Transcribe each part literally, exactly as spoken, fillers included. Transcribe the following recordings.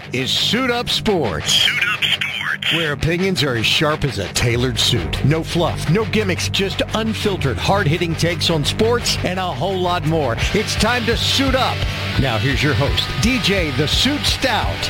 is Suit Up Sports. Suit Up Sports. Where opinions are as sharp as a tailored suit. No fluff, no gimmicks, just unfiltered, hard-hitting takes on sports and a whole lot more. It's time to suit up. Now here's your host, D J The Suit Stout.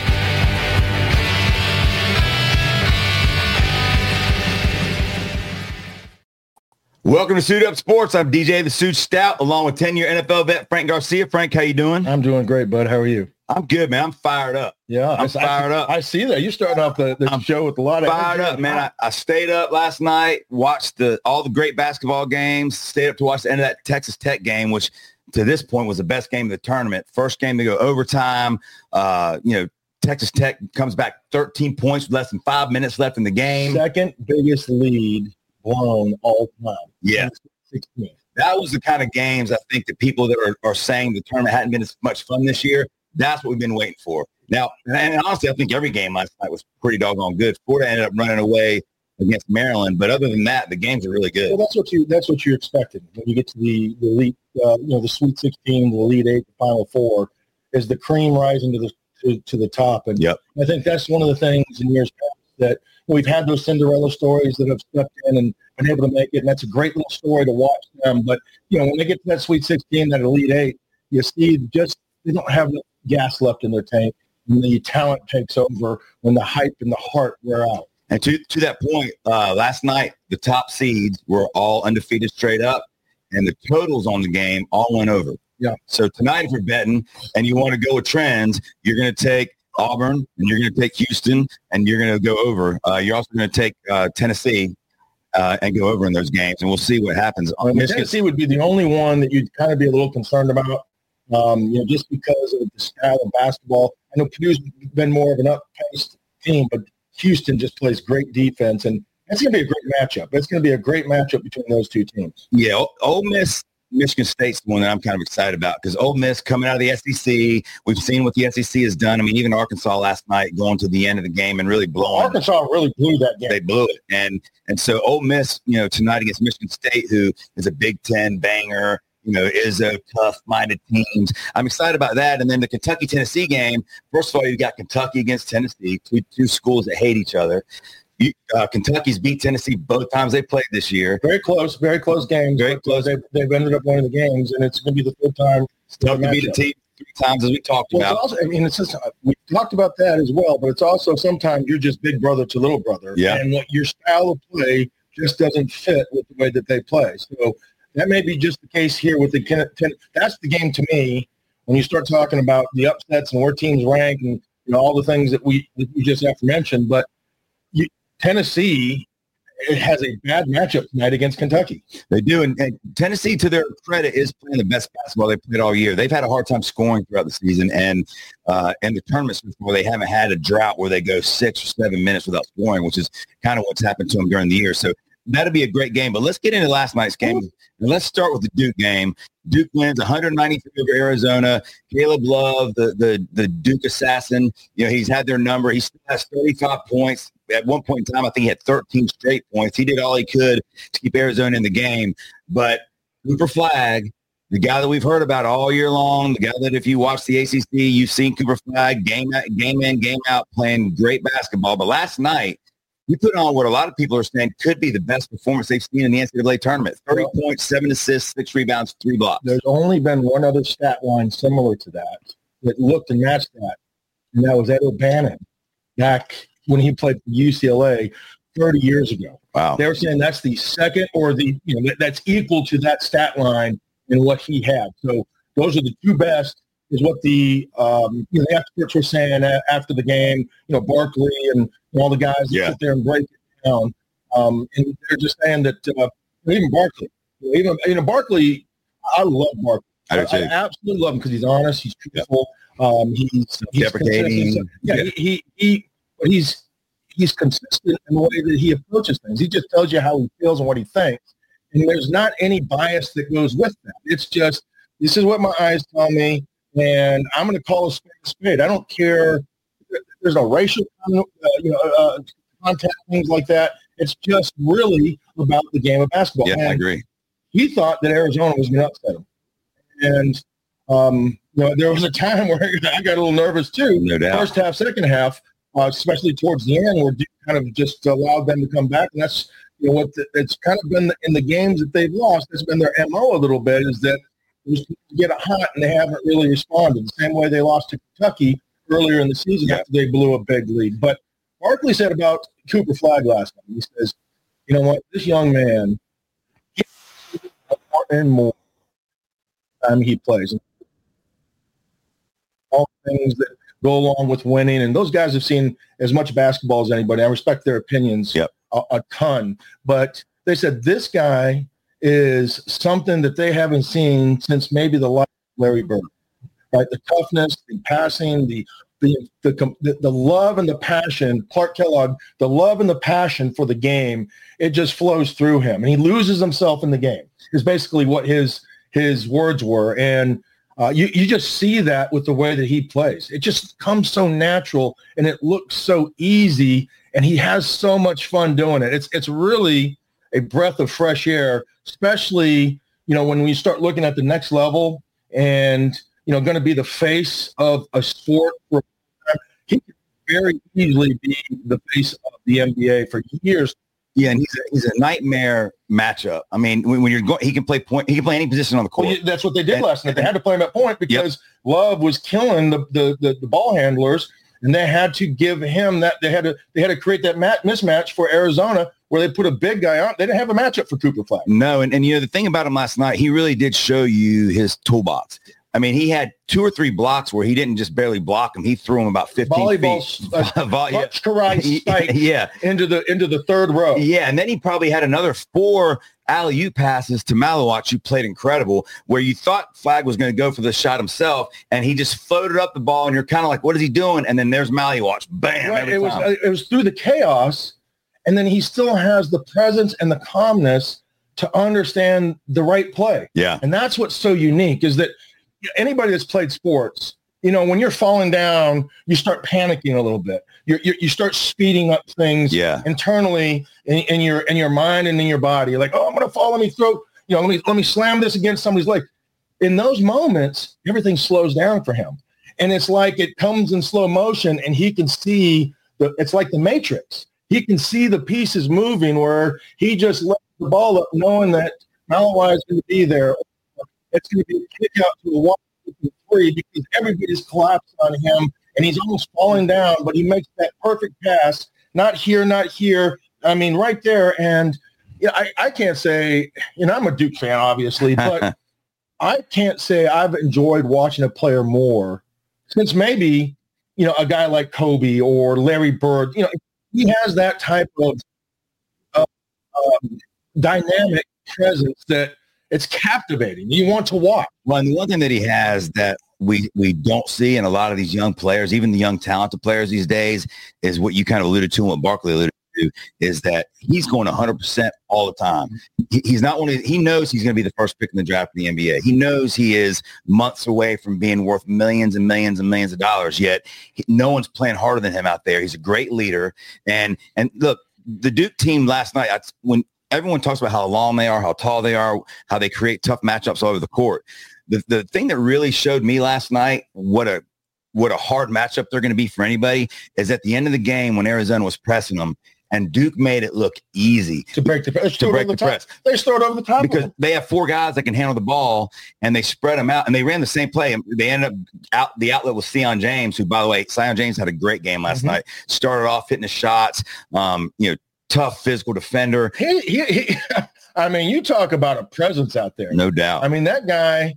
Welcome to Suit Up Sports. I'm D J The Suit Stout, along with ten-year N F L vet Frank Garcia. Frank, how you doing? I'm doing great, bud. How are you? I'm good, man. I'm fired up. Yeah, I'm I, fired I, up. I see that. You're starting off the, the show with a lot of fired energy. up, man. I, I stayed up last night, watched the all the great basketball games, stayed up to watch the end of that Texas Tech game, which to this point was the best game of the tournament. First game to go overtime. Uh, you know, Texas Tech comes back thirteen points with less than five minutes left in the game. Second biggest lead blown all time. Yeah. sixteen. That was the kind of games I think that people that are, are saying the tournament hadn't been as much fun this year. That's what we've been waiting for. Now, and honestly, I think every game last night was pretty doggone good. Florida ended up running away against Maryland, but other than that, the games are really good. Well, that's what you that's what you're expecting when you get to the, the elite, uh, you know, the Sweet sixteen, the Elite Eight, the Final Four, is the cream rising to the to, to the top. And yep. I think that's one of the things in years past that we've had those Cinderella stories that have stepped in and been able to make it, and that's a great little story to watch them. But you know, when they get to that Sweet sixteen, that Elite Eight, you see just they don't have the gas left in their tank, and the talent takes over when the hype and the heart wear out. And to to that point, uh, last night the top seeds were all undefeated straight up, and the totals on the game all went over. Yeah. So tonight, if you're betting and you want to go with trends, you're going to take Auburn and you're going to take Houston and you're going to go over. Uh, you're also going to take uh, Tennessee uh, and go over in those games, and we'll see what happens. I mean, Tennessee would be the only one that you'd kind of be a little concerned about. Um, you know, just because of the style of basketball. I know Purdue's been more of an up-paced team, but Houston just plays great defense, and that's going to be a great matchup. It's going to be a great matchup between those two teams. Yeah, o- Ole Miss, Michigan State's the one that I'm kind of excited about because Ole Miss coming out of the S E C, we've seen what the S E C has done. I mean, even Arkansas last night going to the end of the game and really blowing. Arkansas really blew that game. They blew it, and and so Ole Miss, you know, tonight against Michigan State, who is a Big Ten banger. You know, is a tough-minded teams. I'm excited about that. And then the Kentucky-Tennessee game, first of all, you've got Kentucky against Tennessee, two, two schools that hate each other. You, uh, Kentucky's beat Tennessee both times they played this year. Very close, very close games. Very close. They've, they've ended up winning the games, and it's going to be the third time. Tough to beat a team three times, as we talked well, about. Also, I mean, it's just, we talked about that as well, but it's also sometimes you're just big brother to little brother. Yeah. And what your style of play just doesn't fit with the way that they play. So that may be just the case here with the ten. That's the game to me when you start talking about the upsets and where teams rank and you know all the things that we that we just have to mention. But you, Tennessee it has a bad matchup tonight against Kentucky. They do, and, and Tennessee, to their credit, is playing the best basketball they played all year. They've had a hard time scoring throughout the season, and uh, in the tournaments before, they haven't had a drought where they go six or seven minutes without scoring, which is kind of what's happened to them during the year. So that'll be a great game. But let's get into last night's game. And let's start with the Duke game. Duke wins one ninety-three over Arizona. Caleb Love, the, the, the Duke assassin, you know, he's had their number. He still has thirty-five points. At one point in time, I think he had thirteen straight points. He did all he could to keep Arizona in the game. But Cooper Flagg, the guy that we've heard about all year long, the guy that if you watch the A C C, you've seen Cooper Flagg game, out, game in, game out, playing great basketball. But last night, he put on what a lot of people are saying could be the best performance they've seen in the N C double A tournament. thirty points, seven assists, six rebounds, three blocks. There's only been one other stat line similar to that that looked and matched that, and that was Ed O'Bannon back when he played for U C L A thirty years ago. Wow. They were saying that's the second or the, you know, that, that's equal to that stat line in what he had. So those are the two best is what the, um, you know, the experts were saying after the game, you know, Barkley and all the guys that yeah. sit there and break it down. Um, and they're just saying that uh, even Barkley, even, you know, Barkley, I love Barkley. I, I, I absolutely love him because he's honest, he's truthful, yeah. um, he's, he's deprecating. So, yeah, yeah, he, he, he, but he's, he's consistent in the way that he approaches things. He just tells you how he feels and what he thinks. And there's not any bias that goes with that. It's just, this is what my eyes tell me. And I'm going to call a spade a spade. I don't care. There's no racial, uh, you know, uh, contact, things like that. It's just really about the game of basketball. Yeah, and I agree. He thought that Arizona was going to upset him. And, um, you know, there was a time where I got a little nervous too. No doubt. First half, second half, uh, especially towards the end, where Duke kind of just allowed them to come back. And that's, you know, what the, it's kind of been the, in the games that they've lost. It's been their M O a little bit, is that they get it hot and they haven't really responded. The same way they lost to Kentucky earlier in the season after they blew a big lead. But Barkley said about Cooper Flagg last night, he says, you know what, this young man, more and more time he plays. All things that go along with winning. And those guys have seen as much basketball as anybody. I respect their opinions yep. a, a ton. But they said this guy is something that they haven't seen since maybe the life of Larry Bird. Right? The toughness, the passing, the the, the the love and the passion, Clark Kellogg, the love and the passion for the game, it just flows through him. And he loses himself in the game is basically what his his words were. And uh, you, you just see that with the way that he plays. It just comes so natural and it looks so easy. And he has so much fun doing it. It's it's really a breath of fresh air, especially, you know, when we start looking at the next level and, you know, going to be the face of a sport. He could very easily be the face of the N B A for years. Yeah, and he's a, he's a nightmare matchup. I mean, when, when you're going, he can play point. He can play any position on the court. Well, that's what they did and, last night. They had to play him at point because yep. Love was killing the, the the the ball handlers, and they had to give him that. They had to they had to create that mat, mismatch for Arizona, where they put a big guy on. They didn't have a matchup for Cooper Flagg. No, and, and you know the thing about him last night, he really did show you his toolbox. I mean, he had two or three blocks where he didn't just barely block him. He threw him about fifteen Volleyball, feet. Uh, Volley, yeah. yeah. into the into the third row. Yeah, and then he probably had another four alley-oop passes to Malawach, who played incredible, where you thought Flagg was going to go for the shot himself, and he just floated up the ball, and you're kind of like, what is he doing? And then there's Malawach. Bam, right. every It was time. uh, it was through the chaos, and then he still has the presence and the calmness to understand the right play. Yeah. And that's what's so unique is that anybody that's played sports, you know, when you're falling down, you start panicking a little bit. You you you start speeding up things yeah. internally in, in your in your mind and in your body. You're like, oh, I'm gonna fall. Let me throw. You know, let me let me slam this against somebody's leg. In those moments, everything slows down for him, and it's like it comes in slow motion, and he can see the. It's like the Matrix. He can see the pieces moving where he just lets the ball up, knowing that Malawai is going to be there. It's going to be a kick out to the wall three because everybody's collapsed on him and he's almost falling down, but he makes that perfect pass. Not here, not here. I mean, right there. And yeah, I, I can't say, you know, I'm a Duke fan, obviously, but I can't say I've enjoyed watching a player more since maybe, you know, a guy like Kobe or Larry Bird. You know, he has that type of uh, um, dynamic presence that it's captivating. You want to watch. Well, and the one thing that he has that we we don't see in a lot of these young players, even the young talented players these days, is what you kind of alluded to and what Barkley alluded to, is that he's going one hundred percent all the time. He, he's not one of, he knows he's going to be the first pick in the draft in the N B A. He knows he is months away from being worth millions and millions and millions of dollars, yet he, no one's playing harder than him out there. He's a great leader. And, and look, the Duke team last night, I, when everyone talks about how long they are, how tall they are, how they create tough matchups all over the court. The the thing that really showed me last night what a what a hard matchup they're going to be for anybody is at the end of the game when Arizona was pressing them and Duke made it look easy to break the press. To break the press. They stored over the top because they have four guys that can handle the ball and they spread them out and they ran the same play. They ended up out. The outlet was Sion James, who, by the way, Sion James had a great game last mm-hmm. night. Started off hitting the shots. Um, you know. Tough physical defender. He, he, he, I mean, you talk about a presence out there. No doubt. I mean, that guy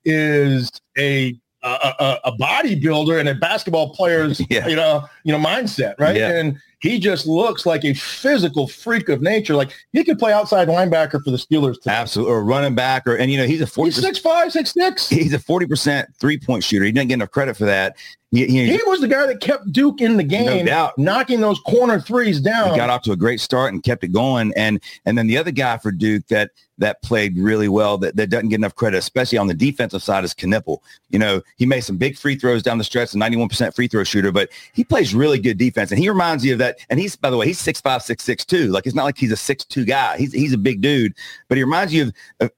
is a a, a, a bodybuilder and a basketball player's yeah. you know you know mindset, right? Yeah. And he just looks like a physical freak of nature. Like he could play outside linebacker for the Steelers today. Absolutely, or running back, or and you know he's a forty. He's six five, six six. He's a forty percent three point shooter. He didn't get enough credit for that. He, he, he was the guy that kept Duke in the game, no doubt, knocking those corner threes down. He got off to a great start and kept it going. And and then the other guy for Duke that that played really well that, that doesn't get enough credit, especially on the defensive side, is Knipple. You know, he made some big free throws down the stretch, a ninety-one percent free throw shooter, but he plays really good defense. And he reminds you of that. And he's, by the way, he's six five, six six too. Like, it's not like he's a six two guy. He's he's a big dude, but he reminds you of, of, of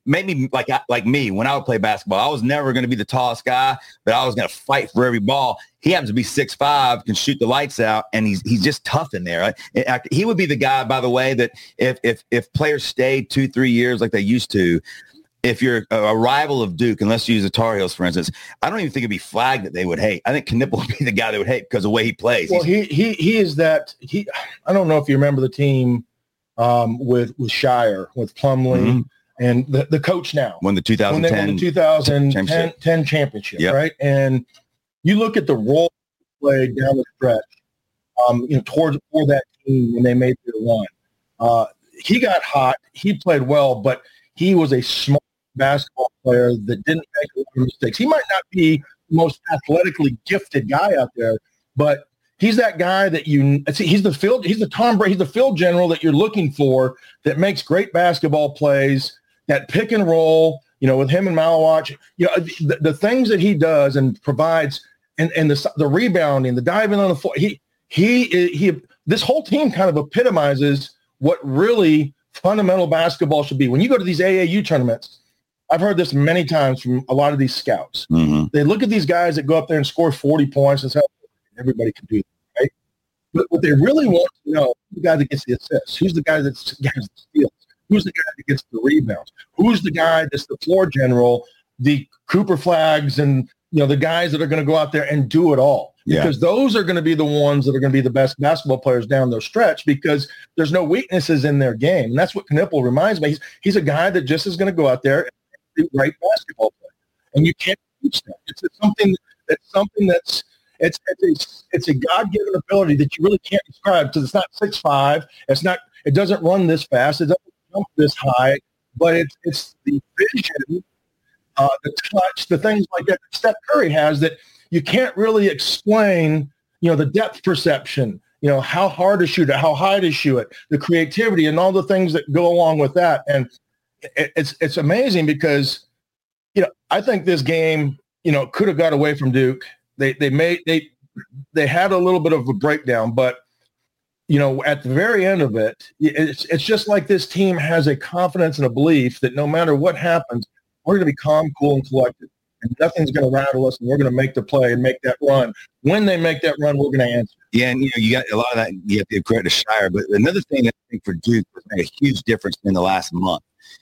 maybe like like me when I would play basketball, I was never going to be the tallest guy, but I was going to fight for every ball. He happens to be six five, can shoot the lights out, and he's he's just tough in there. Right? He would be the guy, by the way, that if if if players stayed two three years like they used to. If you're a rival of Duke, and let's use the Tar Heels, for instance, I don't even think it'd be Flagg that they would hate. I think Knipple would be the guy they would hate because of the way he plays. Well, he he he is that he. I don't know if you remember the team um, with with Shire, with Plumlee, mm-hmm. and the, the coach now won the two thousand ten when they won the two thousand ten championship, ten championship yep. right? And you look at the role they played down the stretch, um, you know, towards for that team when they made their run. Uh, he got hot. He played well, but he was a smart basketball player that didn't make a lot of mistakes. He might not be the most athletically gifted guy out there, but he's that guy that you see. He's the field. He's the Tom Brady. He's the field general that you're looking for that makes great basketball plays. That pick and roll, you know, with him and Malawach, you know, the, the things that he does and provides, and and the the rebounding, the diving on the floor. He he he. This whole team kind of epitomizes what really fundamental basketball should be. When you go to these A A U tournaments, I've heard this many times from a lot of these scouts. Mm-hmm. They look at these guys that go up there and score forty points and say, everybody can do that, right? But what they really want to know, who's the guy that gets the assists? Who's the guy that gets the steals? Who's the guy that gets the rebounds? Who's the guy that's the floor general, the Cooper Flaggs, and you know the guys that are going to go out there and do it all? Yeah. Because those are going to be the ones that are going to be the best basketball players down their stretch because there's no weaknesses in their game. And that's what Knipple reminds me. He's, he's a guy that just is going to go out there and do great basketball play. And you can't teach that. It's, it's something that's something that's it's it's a, it's a God-given ability that you really can't describe because it's not six five. It's not it doesn't run this fast. It doesn't jump this high, but it's it's the vision, uh, the touch, the things like that that Steph Curry has that you can't really explain, you know, the depth perception, you know, how hard to shoot it, how high to shoot it, the creativity and all the things that go along with that. And it, it's it's amazing because, you know, I think this game, you know, could have got away from Duke. They they made they they had a little bit of a breakdown, but you know, at the very end of it, it's it's just like this team has a confidence and a belief that no matter what happens, we're going to be calm, cool, and collected. And nothing's going to rattle us, and we're going to make the play and make that run. When they make that run, we're going to answer. Yeah, and you know, you got a lot of that. You have to give credit to Shire, but another thing that I think for Duke has made a huge difference in the last month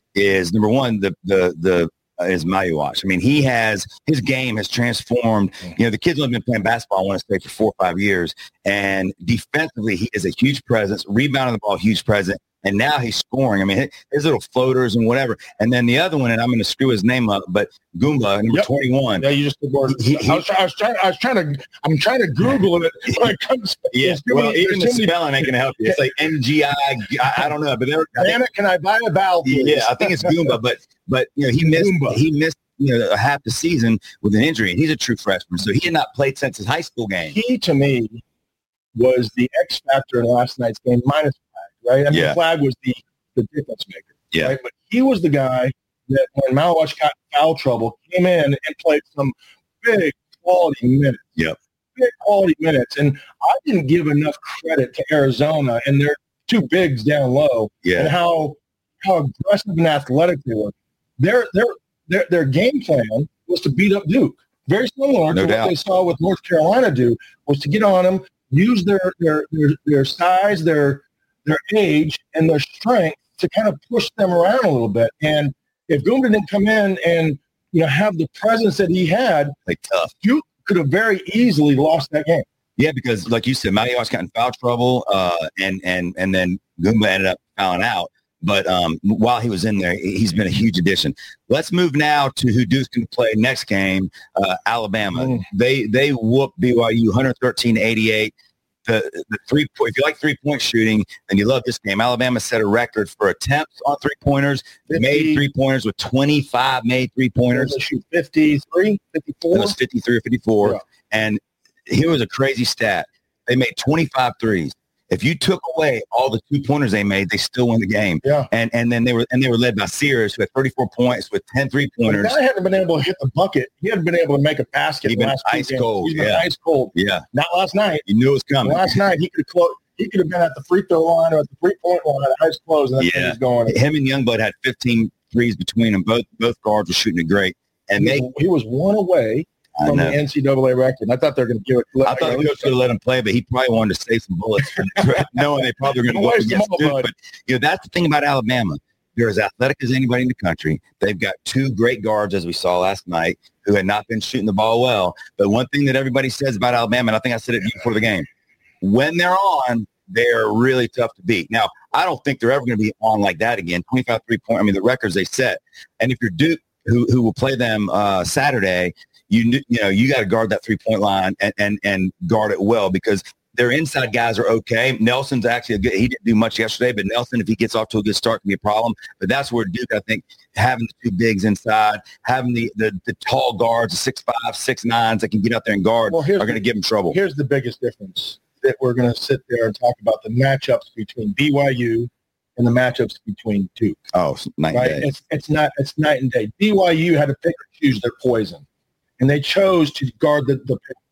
is number one, the the the uh, is Malawach. I mean, he has his game has transformed. You know, the kid's only been playing basketball, I want to say, for four or five years, and defensively, he is a huge presence. Rebounding the ball, huge presence. And now he's scoring. I mean, his little floaters and whatever. And then the other one, and I'm going to screw his name up, but Goomba, number yep. twenty-one. Yeah, you just he, he, I, was, I was trying. I was trying to. I'm trying to Google it. When it comes, yeah. Well, even the spelling ain't going to help you. It's like N G I. I, I don't know, but there. Damn it! Can I buy a vowel? Yeah, I think it's Goomba, but but you know he missed. Goomba. He missed. You know, a half the season with an injury, and he's a true freshman, so he had not played since his high school game. He, to me, was the X factor in last night's game, minus Flagg, right? I mean, yeah. Flagg was the the difference maker. Yeah. Right? But he was the guy that when Malawach got in foul trouble, came in and played some big quality minutes. Yep. Big quality minutes. And I didn't give enough credit to Arizona and their two bigs down low yeah. and how how aggressive and athletic they were. Their their their their game plan was to beat up Duke. Very similar no to doubt. what they saw with North Carolina do, was to get on them, use their their their, their size, their their age, and their strength to kind of push them around a little bit. And if Goomba didn't come in and, you know, have the presence that he had, like tough, Duke could have very easily lost that game. Yeah, because like you said, Malawach got in foul trouble, uh, and and and then Goomba ended up fouling out. But um, while he was in there, he's been a huge addition. Let's move now to who Duke's going to play next game, uh, Alabama. Mm. They they whooped B Y U one thirteen to eighty-eight. The, the three if you like three point shooting and you love this game, Alabama set a record for attempts on three pointers. They made three pointers with twenty-five made three pointers. They shoot fifty-three, fifty-four. It was fifty-three or fifty-four. Yeah. And here was a crazy stat. They made twenty-five threes. If you took away all the two pointers they made, they still won the game. Yeah. And and then they were and they were led by Sears, who had thirty-four points with ten three pointers. The guy hadn't been able to hit the bucket. He hadn't been able to make a basket. He'd been ice cold. He's been yeah. ice cold. Yeah. Not last night. You knew it was coming. Last night he could close. He could have been at the free throw line or at the three point line, eyes closed, and that's yeah. where he's going. Him and Youngblood had fifteen threes between them. Both both guards were shooting it great. And he, they, was, he was one away from the N C double A record. And I thought they were going to give it. I thought the coach could have let him play, but he probably wanted to save some bullets, knowing they probably were going to go up against Duke. But you know, that's the thing about Alabama. They're as athletic as anybody in the country. They've got two great guards, as we saw last night, who had not been shooting the ball well. But one thing that everybody says about Alabama, and I think I said it before the game, when they're on, they're really tough to beat. Now, I don't think they're ever going to be on like that again. twenty-five three-point, I mean, the records they set. And if you're Duke, who who will play them uh, Saturday, you you know, you got to guard that three-point line and, and, and guard it well, because their inside guys are okay. Nelson's actually a good – he didn't do much yesterday, but Nelson, if he gets off to a good start, can be a problem. But that's where Duke, I think, having the two bigs inside, having the the, the tall guards, the six five, six nines that can get out there and guard, well, are going to give them trouble. Here's the biggest difference that we're going to sit there and talk about, the matchups between B Y U and the matchups between Duke. Oh, night right? and day. It's, it's, not, it's night and day. B Y U had to pick or choose their poison, and they chose to guard the, the pick.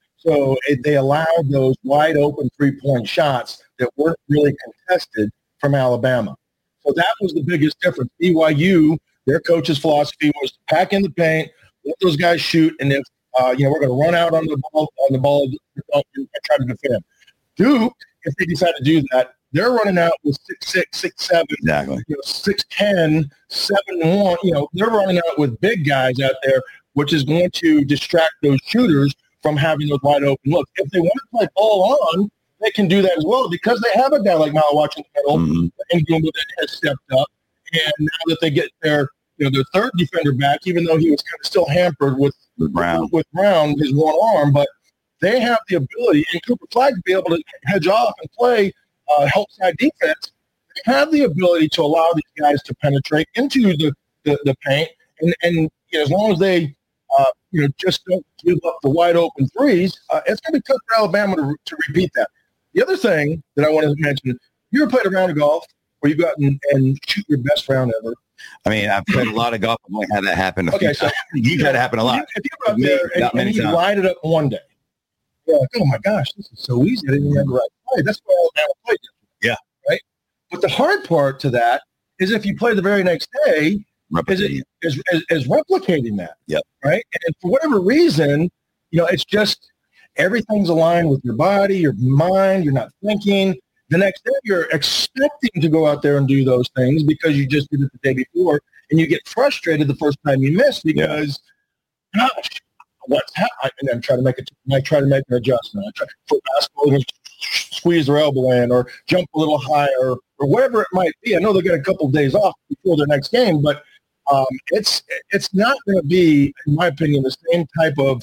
So it, they allowed those wide open three-point shots that weren't really contested from Alabama. So that was the biggest difference. B Y U, their coach's philosophy was to pack in the paint, let those guys shoot, and if uh, you know, we're going to run out on the ball, on the ball, and try to defend. Duke, if they decide to do that, they're running out with six six, six seven, exactly, you know, six ten, seven one. You know, they're running out with big guys out there, which is going to distract those shooters from having those wide open looks. If they want to play ball on, they can do that as well, because they have a guy like Malawach in the middle, mm-hmm. and Goomba that has stepped up. And now that they get their, you know, their third defender back, even though he was kind of still hampered with with Brown, with Brown, his one arm, but they have the ability, and Cooper Flagg to be able to hedge off and play uh, help side defense. They have the ability to allow these guys to penetrate into the, the, the paint, and and you know, as long as they Uh, you know, just don't give up the wide open threes. Uh, it's going to be tough for Alabama to, to repeat that. The other thing that I wanted to mention, you ever played a round of golf where you go out and, and shoot your best round ever? I mean, I've played a lot of golf. I've only had that happen a okay, few so times. You've had it happen a lot. If you go out there and, and you light it up one day, you're like, oh my gosh, this is so easy. I didn't even have the right play. That's why Alabama played it. Yeah. Right? But the hard part to that is if you play the very next day, Is, it, is, is, is replicating that. Yep. Right. And for whatever reason, you know, it's just everything's aligned with your body, your mind. You're not thinking. The next day, you're expecting to go out there and do those things because you just did it the day before, and you get frustrated the first time you miss because, yeah. gosh, what's happening? And then try to make it. I try to make an adjustment. I try for basketball, squeeze their elbow in or jump a little higher or whatever it might be. I know they get a couple of days off before their next game, but Um, it's it's not going to be, in my opinion, the same type of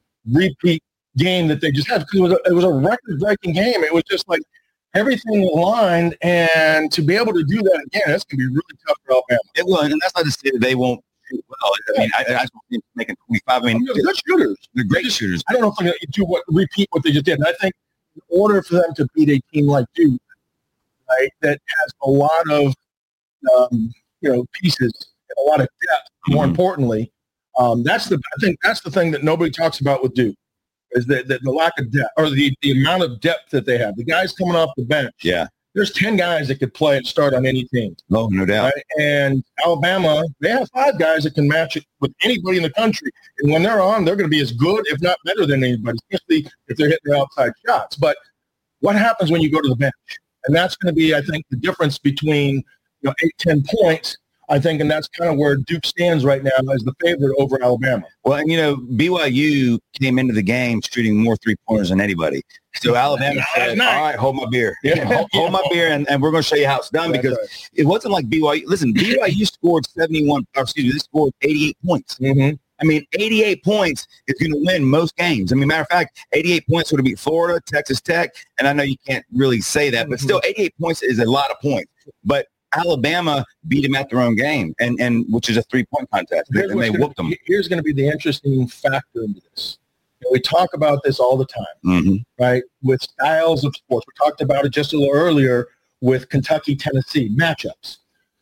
repeat game that they just had, because it was a, it was a record-breaking game. It was just like everything aligned, and to be able to do that again, it's going to be really tough for Alabama. It will, and that's not to say that they won't shoot well. I mean, I, I just think making twenty-five. I mean, they're good shooters. They're great just, shooters. I don't know if they're going to do what repeat what they just did. And I think in order for them to beat a team like Duke, right, that has a lot of um, you know pieces. A lot of depth. More mm-hmm. importantly, um, that's the I think that's the thing that nobody talks about with Duke is that, that the lack of depth, or the, the amount of depth that they have. The guys coming off the bench. Yeah, there's ten guys that could play and start on any team. Oh, no doubt. Right? And Alabama, they have five guys that can match it with anybody in the country. And when they're on, they're going to be as good, if not better, than anybody, especially if they're hitting their outside shots. But what happens when you go to the bench? And that's going to be, I think, the difference between you know eight, ten points. I think, and that's kind of where Duke stands right now as the favorite over Alabama. Well, and, you know, B Y U came into the game shooting more three-pointers than anybody. So Alabama said, all right, hold my beer. Yeah. hold, hold my beer, and, and we're going to show you how it's done, that's because right. It wasn't like B Y U. Listen, B Y U scored seventy-one, or excuse me, they scored eighty-eight points. Mm-hmm. I mean, eighty-eight points is going to win most games. I mean, matter of fact, eighty-eight points would have beat Florida, Texas Tech, and I know you can't really say that, mm-hmm. but still eighty-eight points is a lot of points. But Alabama beat them at their own game, and, and which is a three-point contest, and they whooped them. Here's going to be the interesting factor into this. You know, we talk about this all the time, mm-hmm. right, with styles of sports. We talked about it just a little earlier with Kentucky, Tennessee, matchups.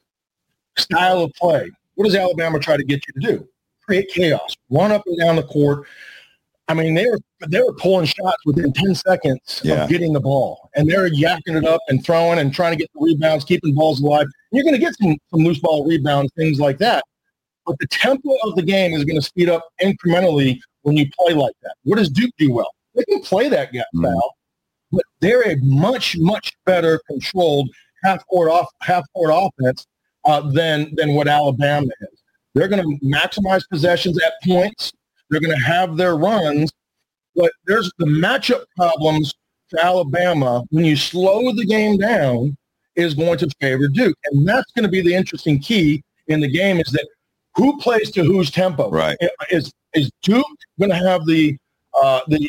Style of play. What does Alabama try to get you to do? Create chaos. Run up and down the court. I mean, they were they were pulling shots within ten seconds yeah. of getting the ball, and they're yakking it up and throwing and trying to get the rebounds, keeping balls alive. You're going to get some, some loose ball rebounds, things like that. But the tempo of the game is going to speed up incrementally when you play like that. What does Duke do well? They can play that gap Mm-hmm. foul, but they're a much, much better controlled half-court off, half-court offense uh, than than what Alabama is. They're going to maximize possessions at points. They're going to have their runs, but there's the matchup problems for Alabama when you slow the game down is going to favor Duke, and that's going to be the interesting key in the game is that who plays to whose tempo. Right. Is is Duke going to have the uh, the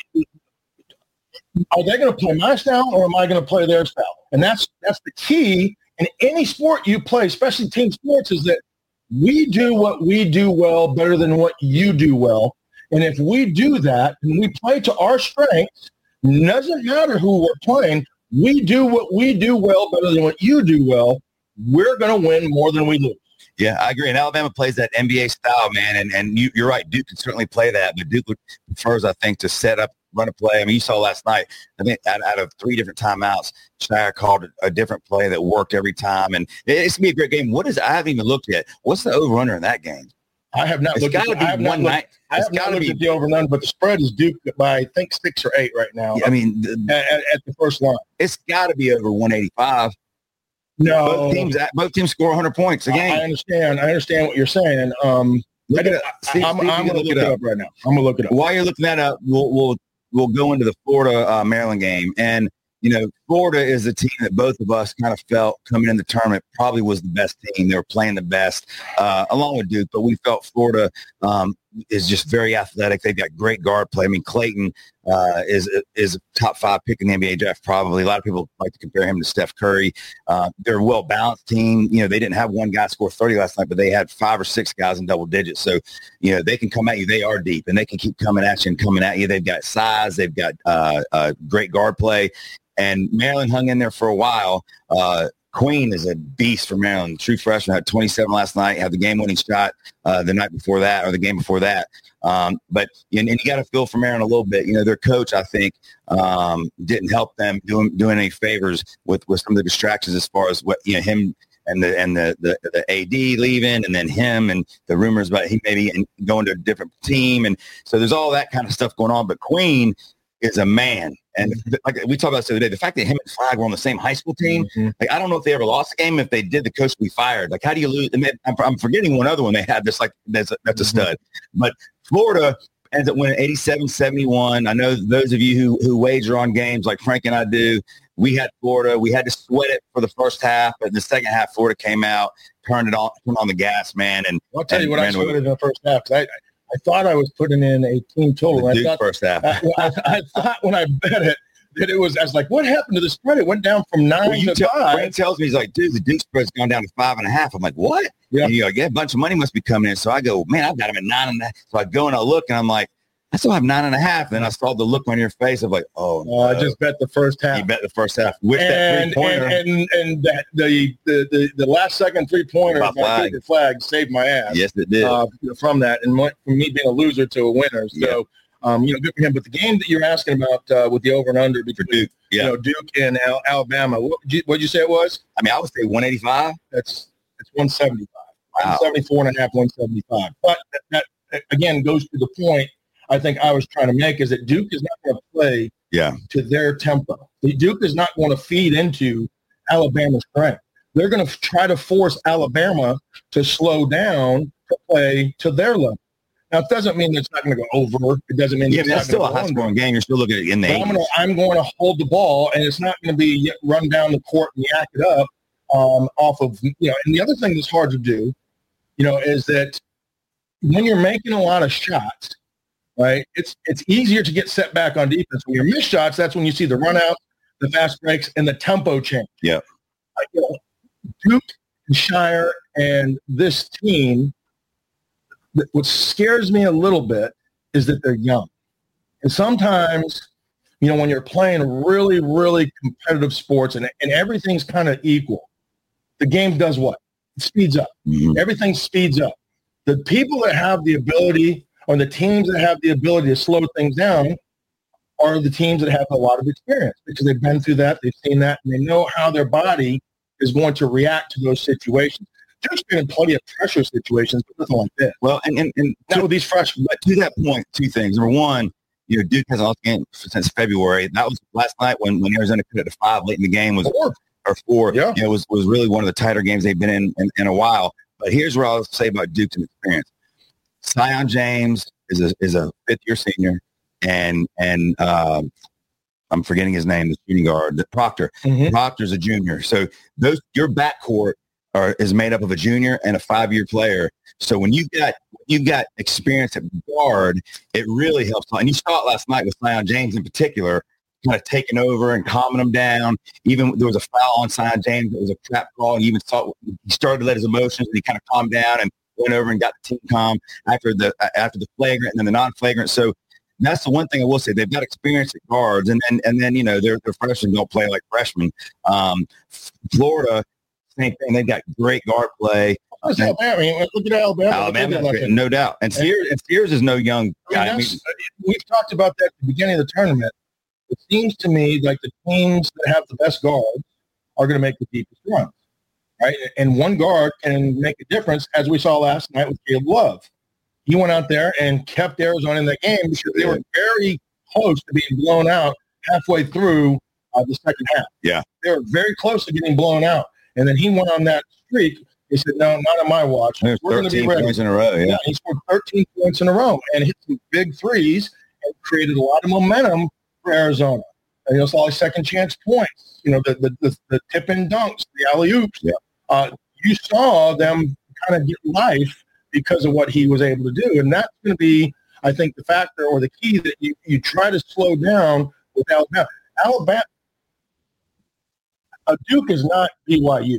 are they going to play my style or am I going to play their style? And that's that's the key in any sport you play, especially team sports, is that we do what we do well better than what you do well. And if we do that and we play to our strengths, doesn't matter who we're playing, we do what we do well better than what you do well, we're going to win more than we lose. Yeah, I agree. And Alabama plays that N B A style, man. And and you, you're right. Duke can certainly play that, but Duke prefers, I think, to set up, run a play. I mean, you saw last night, I think out, out of three different timeouts, Shire called a, a different play that worked every time. And it, it's going to be a great game. What is, I haven't even looked yet. What's the over-under in that game? I have not It's looked got to at, I have be not one looked- night. I It's have not got to looked be. at the over and under, but the spread is Duke by, I think, six or eight right now I mean, the, at, at, at the first line. it's got to be over one eighty-five. No, Both teams, both teams score one hundred points a I, I game. understand. I understand what you're saying. Um, Look I, at it. See- I'm, see if I'm you going can to look it up. right now. I'm going to look it up. While you're looking that up, we'll we'll we'll go into the Florida uh, Maryland game. And you know, Florida is the team that both of us kind of felt coming in the tournament probably was the best team. They were playing the best, uh, along with Duke. But we felt Florida um, is just very athletic. They've got great guard play. I mean, Clayton uh, is is a top five pick in the N B A draft probably. A lot of people like to compare him to Steph Curry. Uh, they're a well-balanced team. You know, they didn't have one guy score thirty last night, but they had five or six guys in double digits. So, you know, they can come at you. They are deep, and they can keep coming at you and coming at you. They've got size. They've got uh, uh, great guard play. And Maryland hung in there for a while. Uh, Queen is a beast for Maryland. True freshman, had twenty-seven last night, had the game-winning shot uh, the night before that or the game before that. Um, but and, and you got to feel for Maryland a little bit. You know, their coach, I think, um, didn't help them doing doing any favors with, with some of the distractions as far as what, you know, him and the and the, the, the A D leaving and then him and the rumors about he maybe going to a different team. And so there's all that kind of stuff going on. But Queen is a man. And like we talked about this the other day, the fact that him and Flag were on the same high school team, Mhm. like I don't know if they ever lost a game. If they did, the coach would be fired. Like, how do you lose? And then, I'm, I'm forgetting one other one they had that's like that's a, that's a Mhm. stud. But Florida ends up winning eighty-seven seventy-one. I know those of you who who wager on games like Frank and I do. We had Florida. We had to sweat it for the first half, but in the second half, Florida came out, turned it on, turned on the gas, man. And I'll tell you and what I ran with sweated in the first half. 'Cause I, I, I thought I was putting in a team total. the I Duke thought, first half. I, I, I thought when I bet it that it was, I was like, what happened to the spread? It went down from nine Well, you to tell, five. Frank tells me, he's like, dude, the Duke spread's gone down to five and a half. I'm like, what? Yeah. And you're like, yeah, a bunch of money must be coming in. So I go, man, I've got him at nine and a half. So I go and I look and I'm like, I still have nine and a half. Then I saw the look on your face of like, oh, no. Uh, I just bet the first half. You bet the first half with and, that and, three-pointer. and and that the the, the, the last second three pointer By of my Flag. favorite flag saved my ass. Yes, it did. Uh, from that and went from me being a loser to a winner. So um, you know, good for him. But the game that you're asking about uh, with the over and under for between Duke. Yeah. you know Duke and Al- Alabama, what would you what'd you say it was? I mean, I would say one eighty-five. That's it's one seventy-five, Wow. one seventy-four and a half, one seventy-five. But that, that again goes to the point I think I was trying to make is that Duke is not going to play Yeah. to their tempo. The Duke is not going to feed into Alabama's strength. They're going to try to force Alabama to slow down to play to their level. Now, it doesn't mean it's not going to go over. It doesn't mean Yeah, it's but not that's still a going to go high under. scoring game. You're still looking at it in the But I'm going, eighties. to, I'm going to hold the ball, and it's not going to be run down the court and yak it up um, off of, you know, and the other thing that's hard to do, you know, is that when you're making a lot of shots, right, it's it's easier to get set back on defense. When you're missed shots, that's when you see the run out, the fast breaks, and the tempo change. Yeah. Like, you know, Duke and Shire and this team, th- what scares me a little bit is that they're young. And sometimes, you know, when you're playing really, really competitive sports and, and everything's kind of equal, the game does what? It speeds up. Mhm. Everything speeds up. The people that have the ability or the teams that have the ability to slow things down are the teams that have a lot of experience because they've been through that, they've seen that, and they know how their body is going to react to those situations. There's been plenty of pressure situations, but nothing like this. Well, and, and, and Not with these freshmen. But to that point, two things. Number one, you know, Duke has lost game since February. That was last night when, when Arizona put it to five late in the game was Four. or four. Yeah. You know, it was was really one of the tighter games they've been in, in in a while. But here's what I'll say about Duke's experience. Zion James is a is a fifth year senior, and and um, I'm forgetting his name, the shooting guard, Proctor. Mm-hmm. Proctor's a junior. So those your backcourt are is made up of a junior and a five year player. So when you've got you've got experience at guard, it really helps. And you saw it last night with Zion James in particular, kind of taking over and calming them down. Even there was a foul on Zion James. It was a trap call. And even saw he started to let his emotions and he kind of calmed down and went over and got the team calm after the after the flagrant and then the non-flagrant. So that's the one thing I will say. They've got experience at guards, and then and then you know their their freshmen don't play like freshmen. Um, Florida, same thing. They've got great guard play. What's Alabama? I mean, look at Alabama. Alabama, Look at that. no doubt. And Sears, and Sears is no young guy. I mean, I mean, that's- we've talked about that at the beginning of the tournament. It seems to me like the teams that have the best guards are going to make the deepest runs, right? And one guard can make a difference, as we saw last night with Caleb Love. He went out there and kept Arizona in that game because they were very close to being blown out halfway through uh, the second half. Yeah. They were very close to getting blown out. And then he went on that streak. He said, no, not on my watch. there's We're going to be thirteen ready. points in a row. Yeah. Yeah, he scored thirteen points in a row and hit some big threes and created a lot of momentum for Arizona. And, you know, saw like second chance points, you know, the the, the, the tip and dunks, the alley-oops. Yeah. Uh, you saw them kind of get life because of what he was able to do. And that's going to be, I think, the factor or the key that you, you try to slow down with Alabama. Alabama, uh, Duke is not B Y U.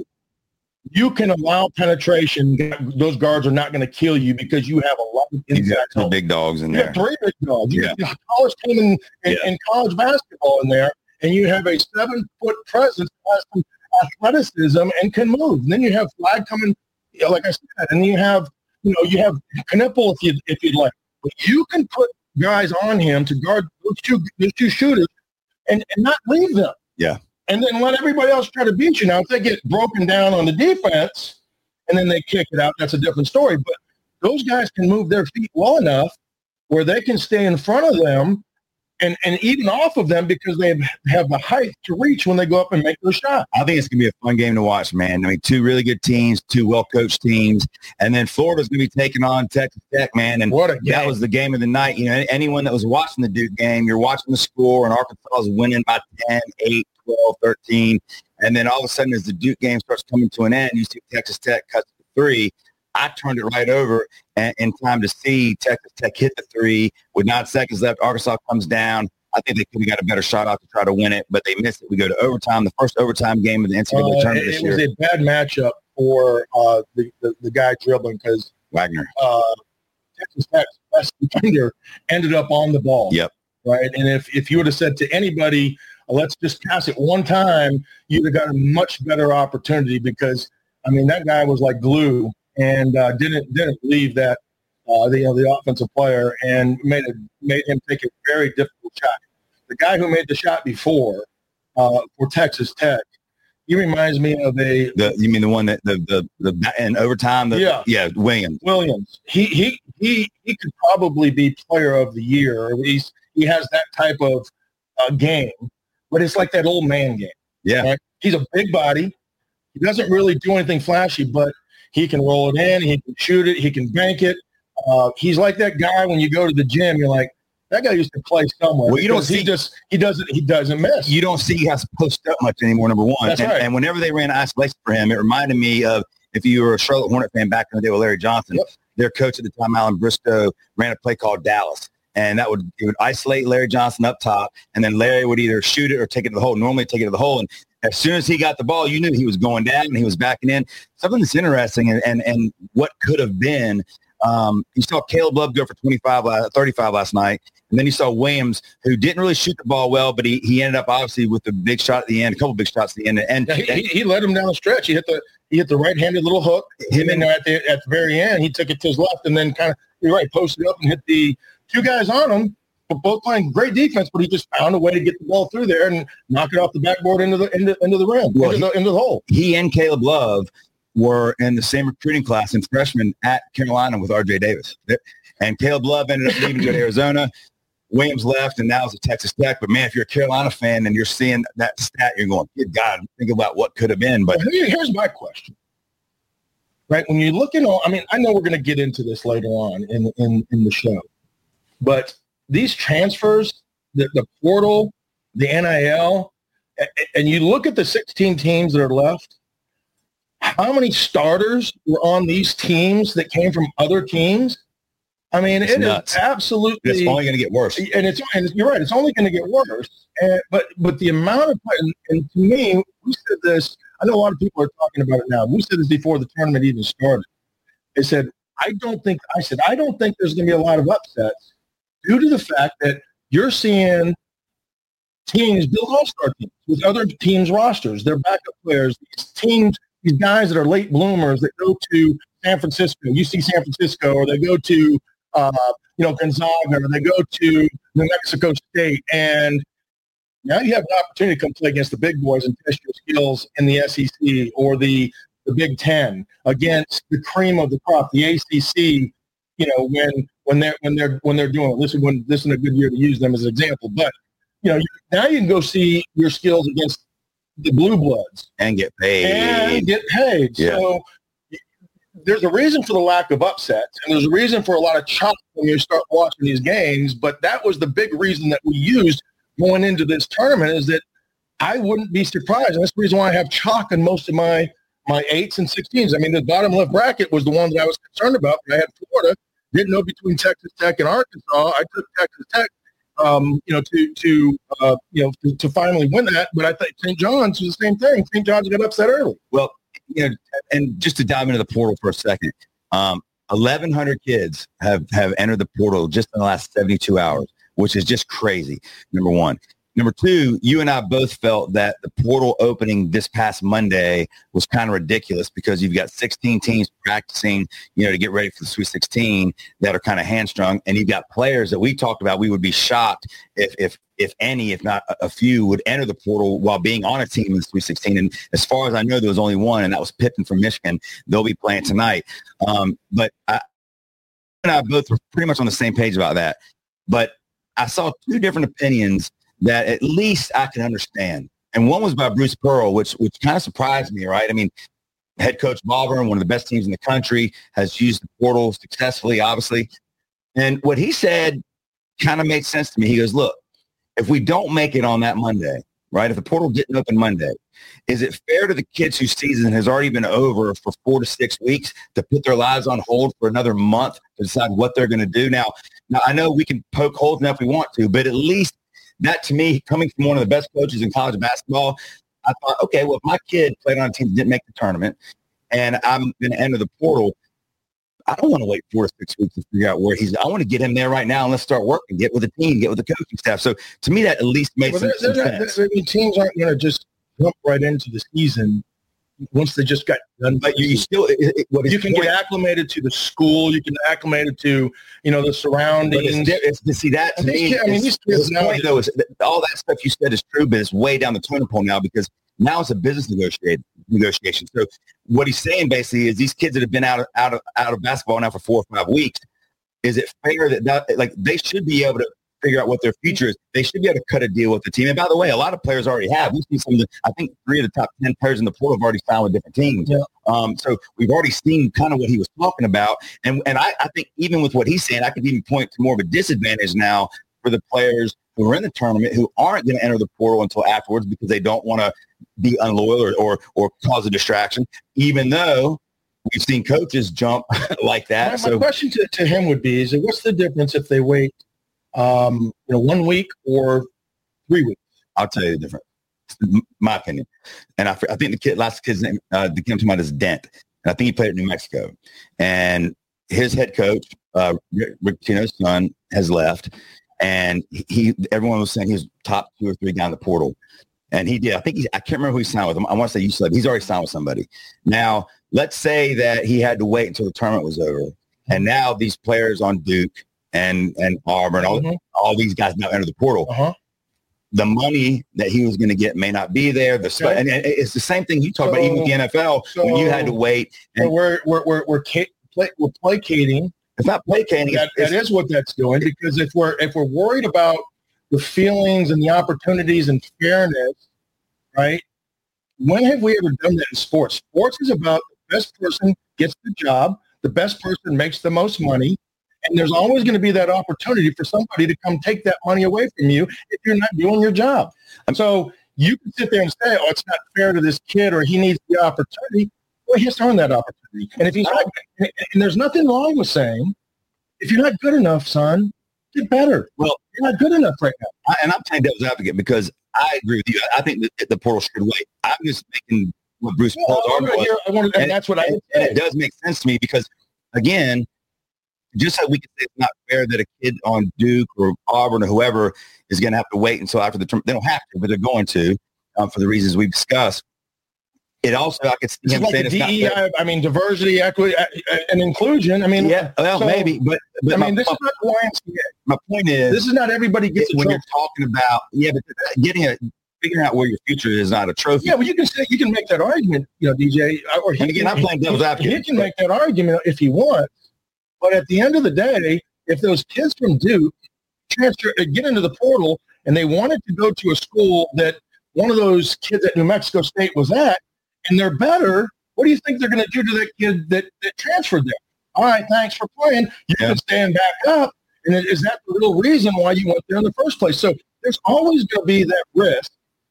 You can allow penetration. Those guards are not going to kill you because you have a lot of You've inside got two help. big dogs in You there. have three big dogs. You Yeah. got a college team in, in, Yeah. in college basketball in there, and you have a seven-foot presence that has some athleticism and can move. And then you have Flag coming, you know, like I said, and then you have, you know, you have Knipple if you if you'd like. But you can put guys on him to guard those two those two shooters and, and not leave them. Yeah. And then let everybody else try to beat you. Now, if they get broken down on the defense and then they kick it out, that's a different story. But those guys can move their feet well enough where they can stay in front of them and, and even off of them because they have the height to reach when they go up and make their shot. I think it's going to be a fun game to watch, man. I mean, two really good teams, two well-coached teams. And then Florida's going to be taking on Texas Tech, man. And What a game. that was the game of the night. You know, anyone that was watching the Duke game, you're watching the score, and Arkansas is winning by ten, eight, twelve, thirteen. And then all of a sudden, as the Duke game starts coming to an end, you see Texas Tech cut to three. I turned it right over and, in time to see Texas Tech hit the three. With nine seconds left, Arkansas comes down. I think they could have got a better shot out to try to win it, but they missed it. We go to overtime, the first overtime game of the N C double A Uh, tournament it, this it was year. a bad matchup for uh, the, the, the guy dribbling because Wagner. uh, Texas Tech's best defender ended up on the ball. Yep. Right. And if, if you would have said to anybody, let's just pass it one time, you'd have got a much better opportunity because, I mean, that guy was like glue and uh, didn't didn't leave that uh, the, you know, the offensive player and made it made him take a very difficult shot. The guy who made the shot before uh, for Texas Tech, he reminds me of a The, you mean the one that the the the in overtime? The, Yeah. yeah, Williams. Williams. He he he he could probably be player of the year. He's he has that type of uh, game, but it's like that old man game. Yeah, Right? He's a big body. He doesn't really do anything flashy, but he can roll it in. He can shoot it. He can bank it. Uh, he's like that guy when you go to the gym. You're like, that guy used to play somewhere. Well, you don't because he see- just he doesn't he doesn't miss. you don't see he has to post up much anymore. Number one, That's and, right. and whenever they ran isolation for him, it reminded me of if you were a Charlotte Hornet fan back in the day with Larry Johnson. Yep. Their coach at the time, Alan Briscoe, ran a play called Dallas. And that would it would isolate Larry Johnson up top, and then Larry would either shoot it or take it to the hole. Normally, take it to the hole, and as soon as he got the ball, you knew he was going down and he was backing in. Something that's interesting, and and, and what could have been. Um, you saw Caleb Love go for twenty-five, la- thirty-five last night, and then you saw Williams, who didn't really shoot the ball well, but he, he ended up obviously with a big shot at the end, a couple big shots at the end, and, Yeah, he, and he, he led him down the stretch. He hit the he hit the right-handed little hook. Him And then at the at the very end, he took it to his left and then kind of you're right, posted up and hit the two guys on him. both playing great defense, but he just found a way to get the ball through there and knock it off the backboard into the into, into the rim, well, into, he, the, into the hole. He and Caleb Love were in the same recruiting class in freshman at Carolina with R J Davis. And Caleb Love ended up leaving to go to Arizona. Williams left, and now it's at Texas Tech. But, man, if you're a Carolina fan and you're seeing that stat, you're going, good God, think about what could have been. But well, here's my question. Right, when you look at all, I mean, I know we're going to get into this later on in, in, in the show. But these transfers, the, the portal, the N I L, and you look at the sixteen teams that are left, how many starters were on these teams that came from other teams? I mean, it's it nuts. Is absolutely. It's only going to get worse. And it's and you're right. It's only going to get worse. And, but but the amount of and, and to me, we said this. I know a lot of people are talking about it now. We said this before the tournament even started. They said, I don't think. I said I don't think there's going to be a lot of upsets due to the fact that you're seeing teams build all-star teams with other teams' rosters. Their backup players. These teams. These guys that are late bloomers that go to San Francisco, U C San Francisco, or they go to, uh, you know, Gonzaga, or they go to New Mexico State, and now you have an opportunity to come play against the big boys and test your skills in the S E C or the, the Big Ten against the cream of the crop, the A C C. You know, when when they're when they're when they're doing it. This is when this is a good year to use them as an example. But you know, now you can go see your skills against the blue bloods and get paid and get paid. Yeah. So there's a reason for the lack of upsets, and there's a reason for a lot of chop when you start watching these games. But that was the big reason that we used going into this tournament, is that I wouldn't be surprised. And that's the reason why I have chalk in most of my my eights and sixteens. I mean, the bottom left bracket was the one that I was concerned about. I had Florida, didn't know between Texas Tech and Arkansas. I took Texas Tech. Um, you know, to to uh, you know to, to finally win that, but I think Saint John's was the same thing. Saint John's got upset early. Well, you know, and just to dive into the portal for a second, um, eleven hundred kids have have entered the portal just in the last seventy-two hours, which is just crazy. Number one. Number two, you and I both felt that the portal opening this past Monday was kind of ridiculous because you've got sixteen teams practicing, you know, to get ready for the Sweet sixteen that are kind of hamstrung, and you've got players that we talked about. We would be shocked if, if, if any, if not a few, would enter the portal while being on a team in the Sweet sixteen. And as far as I know, there was only one, and that was Pippen from Michigan. They'll be playing tonight. Um, but I and I both were pretty much on the same page about that. But I saw two different opinions that at least I can understand. And one was by Bruce Pearl, which which kind of surprised me, right? I mean, head coach Auburn, one of the best teams in the country, has used the portal successfully, obviously. And what he said kind of made sense to me. He goes, look, if we don't make it on that Monday, right, if the portal didn't open Monday, is it fair to the kids whose season has already been over for four to six weeks to put their lives on hold for another month to decide what they're going to do? Now, now, I know we can poke holes in that if we want to, but at least that, to me, coming from one of the best coaches in college basketball, I thought, okay, well, if my kid played on a team that didn't make the tournament and I'm going to enter the portal, I don't want to wait four to six weeks to figure out where he's – I want to get him there right now and let's start working, get with the team, get with the coaching staff. So, to me, that at least made well, some, some sense. I mean, teams aren't going to just jump right into the season once they just got done. But you, you still it, it, what you can point, get acclimated to the school. You can acclimated to, you know, the surroundings. It's, it's, see, that to me, kids, I mean, these kids now, point, though, is all that stuff you said is true, but it's way down the totem pole now because now it's a business negotiate, negotiation. So what he's saying basically is these kids that have been out of, out of, out of basketball now for four or five weeks, is it fair that, that like they should be able to figure out what their future is? They should be able to cut a deal with the team. And by the way, a lot of players already have. We've seen some of the, I think three of the top ten players in the portal have already signed with different teams. Yeah. Um, so we've already seen kind of what he was talking about. And and I, I think even with what he's saying, I could even point to more of a disadvantage now for the players who are in the tournament who aren't going to enter the portal until afterwards because they don't want to be unloyal or, or, or cause a distraction, even though we've seen coaches jump like that. My, so my question to, to him would be, is what's the difference if they wait Um, you know, one week or three weeks? I'll tell you the difference. My opinion. And I, I think the kid, last kid's name, uh, the kid to mind is Dent. And I think he played at New Mexico. And his head coach, uh, Rick Pitino's son, has left. And he, everyone was saying he's top two or three guy in the portal. And he did. I think he's, I can't remember who he signed with. I want to say U C L A. He's already signed with somebody. Now, let's say that he had to wait until the tournament was over. And now these players on Duke and and Auburn, all, Mhm. all these guys now enter the portal. Uh-huh. The money that he was going to get may not be there. The Okay. and it's the same thing you talk So- about, even with the N F L, when you had to wait. So And we're we're we're we're, ca- play, we're placating. it's not placating. That, It's, that is what that's doing, because if we're if we're worried about the feelings and the opportunities and fairness, right? When have we ever done that in sports? Sports is about the best person gets the job, the best person makes the most money, and there's always going to be that opportunity for somebody to come take that money away from you if you're not doing your job. And so you can sit there and say, "Oh, it's not fair to this kid," or "He needs the opportunity." Well, he has to earn that opportunity. And if he's not, and and there's nothing wrong with saying, if you're not good enough, son, get better. Well, you're not good enough right now. I, and I'm playing devil's advocate because I agree with you. I, I think that the portal should wait. I'm just making what Bruce Well, Paul's I wanted to argument hear- was. I wanted- and, And- that's what I And, would and say. it does make sense to me because, again, just like we can say it's not fair that a kid on Duke or Auburn or whoever is going to have to wait until after the term. They don't have to, but they're going to um, for the reasons we've discussed. It also, I could see It's him like saying the it's not D E I, fair. I mean, diversity, equity, uh, uh, and inclusion. I mean, Yeah, well, so, maybe, but, but I my, mean, this my, is not the Y M C A. my point is, This is not everybody gets a when trophy. you're talking about, yeah, but getting a, figuring out where your future is not a trophy. Yeah, well, you can say you can make that argument, you know, D J. Or he And again, can, I'm playing devil's he- advocate. He can make that argument if he wants, but at the end of the day, if those kids from Duke transfer, uh, get into the portal, and they wanted to go to a school that one of those kids at New Mexico State was at, and they're better, what do you think they're going to do to that kid that, that transferred there? All right, thanks for playing. You Yeah. can stand back up. And is that the real reason why you went there in the first place? So there's always going to be that risk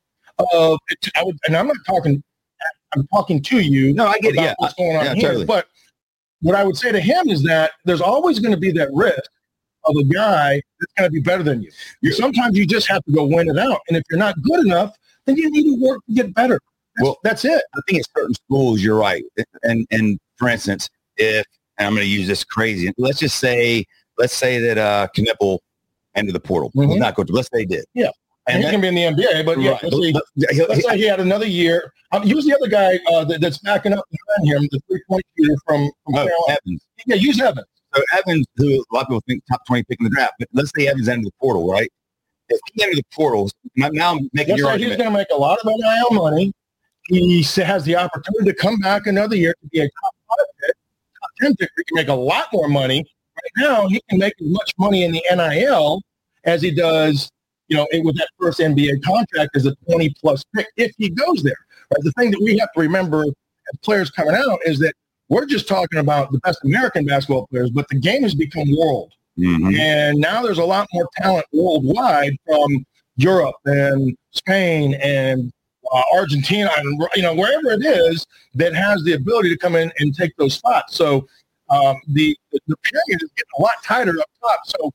of, I would, and I'm not talking, I'm talking to you. No, I get it. about Yeah, what's going on yeah, here. totally. But what I would say to him is that there's always going to be that risk of a guy that's going to be better than you. You- Sometimes you just have to go win it out. And if you're not good enough, then you need to work to get better. That's, Well, that's it. I think in certain schools, you're right. And and for instance, if and I'm going to use this crazy, let's just say, let's say that uh, Knipple entered the portal. Mhm. He's not going to. Let's say he did. Yeah. And he that- can be in the N B A, but yeah, right. let's say, But- but he'll- let's say he had another year. Um, use the other guy uh, that, that's backing up behind him, the three-point shooter from, from oh, Carolina. Evans. Yeah, use Evans. So Evans, who a lot of people think top twenty pick in the draft, but let's say Evans entered the portal, right? If he entered the portal, now now I'm making Let's your say he's argument. going to make a lot of N I L money. He s- has the opportunity to come back another year to be a top five pick, top ten pick. He can make a lot more money. Right now, he can make as much money in the N I L as he does, you know, with that first N B A contract as a twenty-plus pick if he goes there. Right? The thing that we have to remember as players coming out is that we're just talking about the best American basketball players, but the game has become world. Mhm. And now there's a lot more talent worldwide from Europe and Spain and uh, Argentina, and you know, wherever it is that has the ability to come in and take those spots. So um, the the pyramid is getting a lot tighter up top. So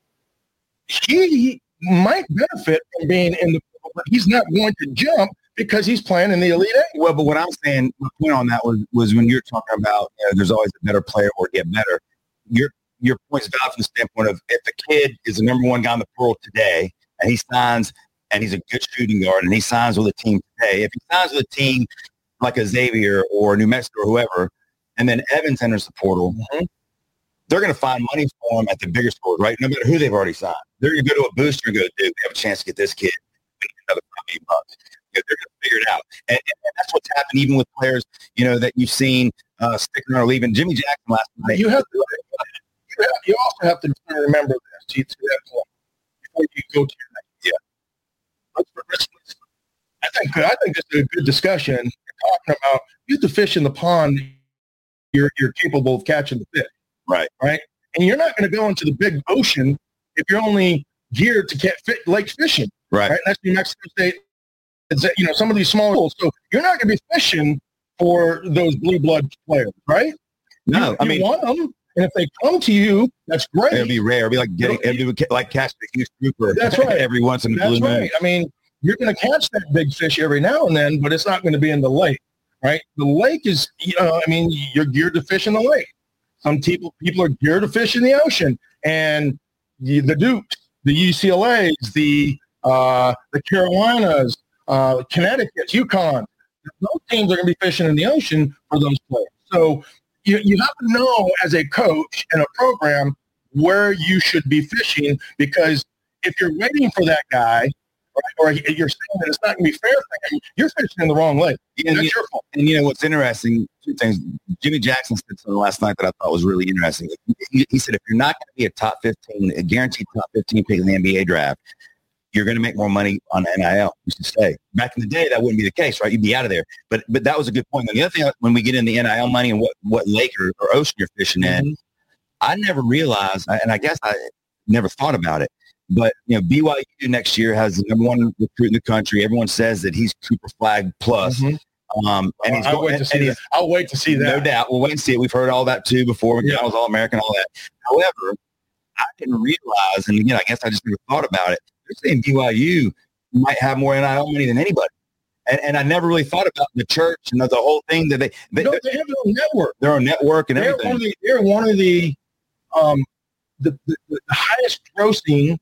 he might benefit from being in the, but he's not going to jump because he's playing in the Elite Eight. Well, but what I'm saying, my point on that was was when you're talking about, you know, there's always a better player or get better. Your your point's valid from the standpoint of if the kid is the number one guy in the portal today and he signs and he's a good shooting guard and he signs with a team today, if he signs with a team like a Xavier or New Mexico or whoever, and then Evans enters the portal, Mhm. they're going to find money for him at the bigger schools, right? No matter who they've already signed. They're going to go to a booster and go, dude, we have a chance to get this kid another five million bucks. You know, they're going to figure it out. And, and, and that's what's happened even with players, you know, that you've seen uh, sticking around or leaving. Jimmy Jackson last night. You have to, you, have, you also have to remember this to, to that point before you go to your next. Yeah. Let's, let's, let's, I think I think this is a good discussion. You're talking about you have to fish in the pond you're you're capable of catching the fish. Right. Right. And you're not going to go into the big ocean if you're only geared to catch fi- lake fishing. Right. Right. That's New Mexico State. It's, you know, some of these small pools. So you're not going to be fishing for those blue blood players, right? No, you, I you mean, want them, and if they come to you, that's great. it'll be rare. It'll be like getting, it'll be like catching a huge grouper. That's right. every once in a That's blue moon. right. I mean, you're going to catch that big fish every now and then, but it's not going to be in the lake, right? The lake is, you know, I mean, you're geared to fish in the lake. Some people people are geared to fish in the ocean, and the, the Dukes, the U C L As, the uh, the Carolinas, uh, Connecticut, UConn, those teams are going to be fishing in the ocean for those players. So you, you have to know as a coach and a program where you should be fishing, because if you're waiting for that guy, right, or you're saying that it's not going to be fair for him, you're fishing in the wrong lake. And That's you, your fault. And you know what's interesting? Two things. Jimmy Jackson said something last night that I thought was really interesting. He, he said, if you're not going to be a top fifteen, a guaranteed top fifteen pick in the N B A draft, you're going to make more money on N I L. You should stay. Back in the day, that wouldn't be the case, right? You'd be out of there. But but that was a good point. And the other thing, when we get in the N I L money and what what lake or, or ocean you're fishing in, mm-hmm. I never realized, and I guess I never thought about it. But, you know, B Y U next year has the number one recruit in the country. Everyone says that he's Cooper Flag plus. Mm-hmm. Um, and he's I'll, going, wait to see that. I'll wait to see that. No doubt. We'll wait and see it. We've heard all that, too, before. Yeah. I was All-American, all that. However, I didn't realize, and, again, I guess I just never thought about it, they're saying B Y U might have more N I L money than anybody. And, and I never really thought about the church and the, the whole thing that they they, no, they have their own network. Their own network and they're everything. One of the, they're one of the um, the, the, the highest grossing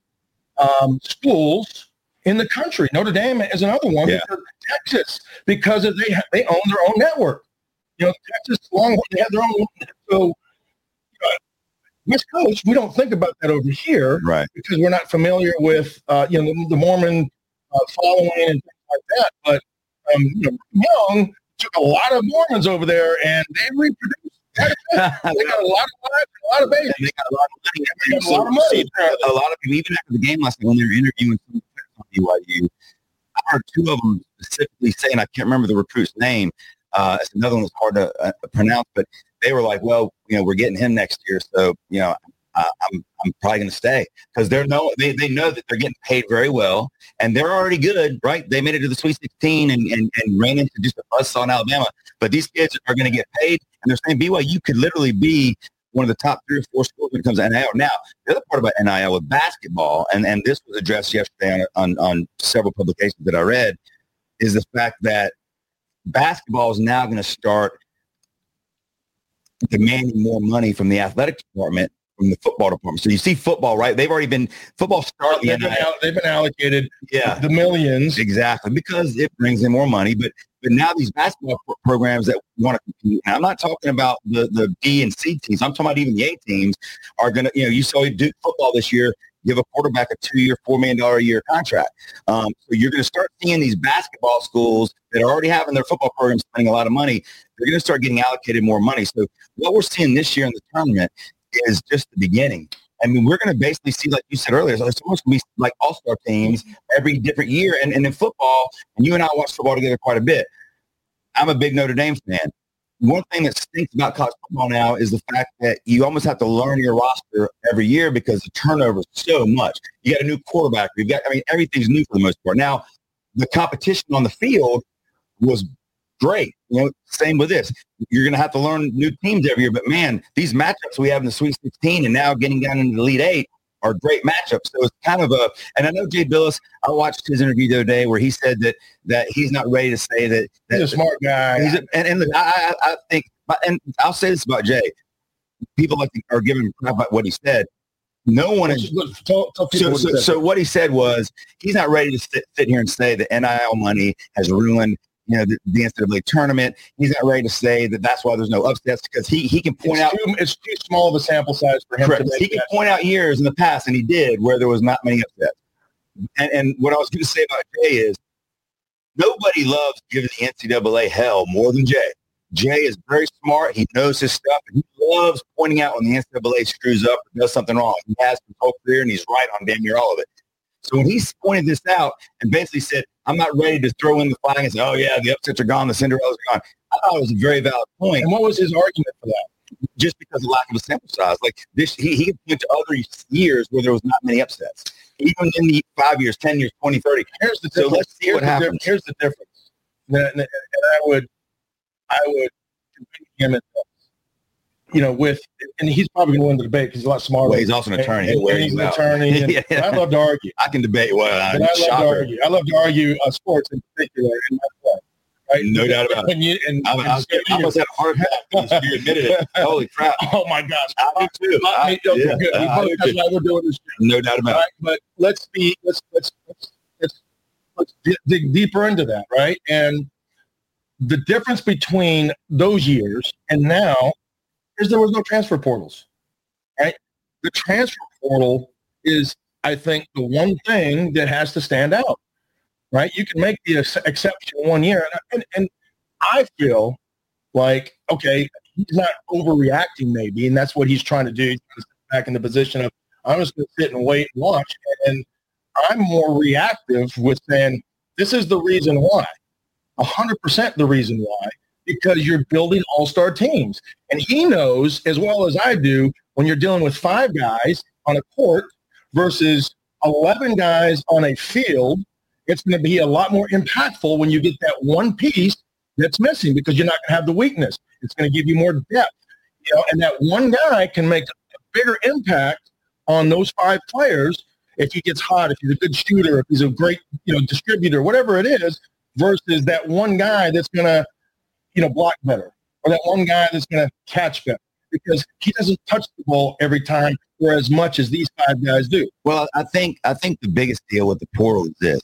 um, schools in the country. Notre Dame is another one. Yeah. Because Texas, because of they have, they own their own network. You know, Texas, Longhorn, they have their own. So, you know, West Coast, we don't think about that over here, right? Because we're not familiar with uh, you know the, the Mormon uh, following and things like that. But um, you know, Young took a lot of Mormons over there, and they reproduced. They got a lot of lives, a lot of babies. They got a lot of money. They got a lot of money. A lot of people, even after the game last night, when they were interviewing some on B Y U, I heard two of them specifically saying, I can't remember the recruit's name. Uh, it's another one that's hard to uh, pronounce, but they were like, well, you know, we're getting him next year, so, you know, I, I'm I'm probably going to stay, because they're no, they, they know that they're getting paid very well, and they're already good, right? They made it to the Sweet sixteen and, and, and ran into just a buzzsaw in Alabama, but these kids are going to get paid, and they're saying B Y U could literally be one of the top three or four schools when it comes to N I L. Now, the other part about N I L with basketball, and, and this was addressed yesterday on, on, on several publications that I read, is the fact that basketball is now going to start demanding more money from the athletic department, from the football department. So you see football, right? They've already been football started. They've been, out, they've been allocated yeah. the millions. Exactly, because it brings in more money. But but now these basketball pro- programs that want to compete, and I'm not talking about the, the B and C teams. I'm talking about even the A teams are going to, you know, you saw Duke football this year give a quarterback a two-year, four million dollars a year contract. Um, so you're going to start seeing these basketball schools that are already having their football programs spending a lot of money. They're going to start getting allocated more money. So what we're seeing this year in the tournament is just the beginning. I mean, we're going to basically see, like you said earlier, it's almost going to be like all-star teams every different year. And, and in football, and you and I watch football together quite a bit, I'm a big Notre Dame fan. One thing that stinks about college football now is the fact that you almost have to learn your roster every year because the turnover is so much. You got a new quarterback. You got, I mean, everything's new for the most part. Now, the competition on the field was great. You know, same with this. You're going to have to learn new teams every year. But, man, these matchups we have in the Sweet sixteen and now getting down into the Elite Eight are great matchups. So it's kind of a – and I know Jay Billis, I watched his interview the other day where he said that that he's not ready to say that – He's a smart guy. He's a, and and look, I, I, I think – and I'll say this about Jay. People like to, are giving him crap about what he said. No one is – so, so, so what he said was he's not ready to sit, sit here and say that N I L money has ruined – you know, the, the N C double A tournament. He's not ready to say that that's why there's no upsets, because he, he can point it's out. Too, it's too small of a sample size for him correct. to make He can point out years in the past, and he did, where there was not many upsets. And, and what I was going to say about Jay is nobody loves giving the N C double A hell more than Jay. Jay is very smart. He knows his stuff, and he loves pointing out when the N C double A screws up or does something wrong. He has his whole career, and he's right on damn near all of it. So when he pointed this out and basically said, I'm not ready to throw in the flag and say, oh, yeah, the upsets are gone, the Cinderella's gone, I thought it was a very valid point. And what was his argument for that? Just because of lack of a sample size. Like this, he, he could point to other years where there was not many upsets. Even in the five years, ten years, twenty, thirty. Here's the so difference. let's see here's what happens. Di- here's the difference. And, and, and I would, I would convince him at this. You know, with and he's probably going to win the debate because he's a lot smarter. Well, he's also an attorney. And, and he's an attorney. And, yeah. I love to argue. I can debate. Well, I'm I love shocker. to argue. I love to argue uh, sports in particular. In my play, right? No doubt about and you, and, it. I, and I, I almost had a heart attack. You admitted it. Holy crap! Oh my gosh! I do too. I, I, okay, yeah, good. We I, both, I that's why we're doing this. No doubt about right? it. But let's be let's let's let's let's, let's d- dig deeper into that, right? And the difference between those years and now is there was no transfer portals, right? the transfer portal is, I think, the one thing that has to stand out, right? You can make the ex- exception one year. And, and, and I feel like, okay, he's not overreacting maybe, and that's what he's trying to do. He's trying to sit back in the position of, I'm just going to sit and wait and watch. And I'm more reactive with saying, this is the reason why, one hundred percent the reason why, because you're building all-star teams. And he knows as well as I do when you're dealing with five guys on a court versus eleven guys on a field, it's going to be a lot more impactful when you get that one piece that's missing because you're not going to have the weakness. It's going to give you more depth. You know, and that one guy can make a bigger impact on those five players if he gets hot, if he's a good shooter, if he's a great, you know, distributor, whatever it is, versus that one guy that's going to, you know, block better, or that one guy that's going to catch better, because he doesn't touch the ball every time or as much as these five guys do. Well, I think I think the biggest deal with the portal is this.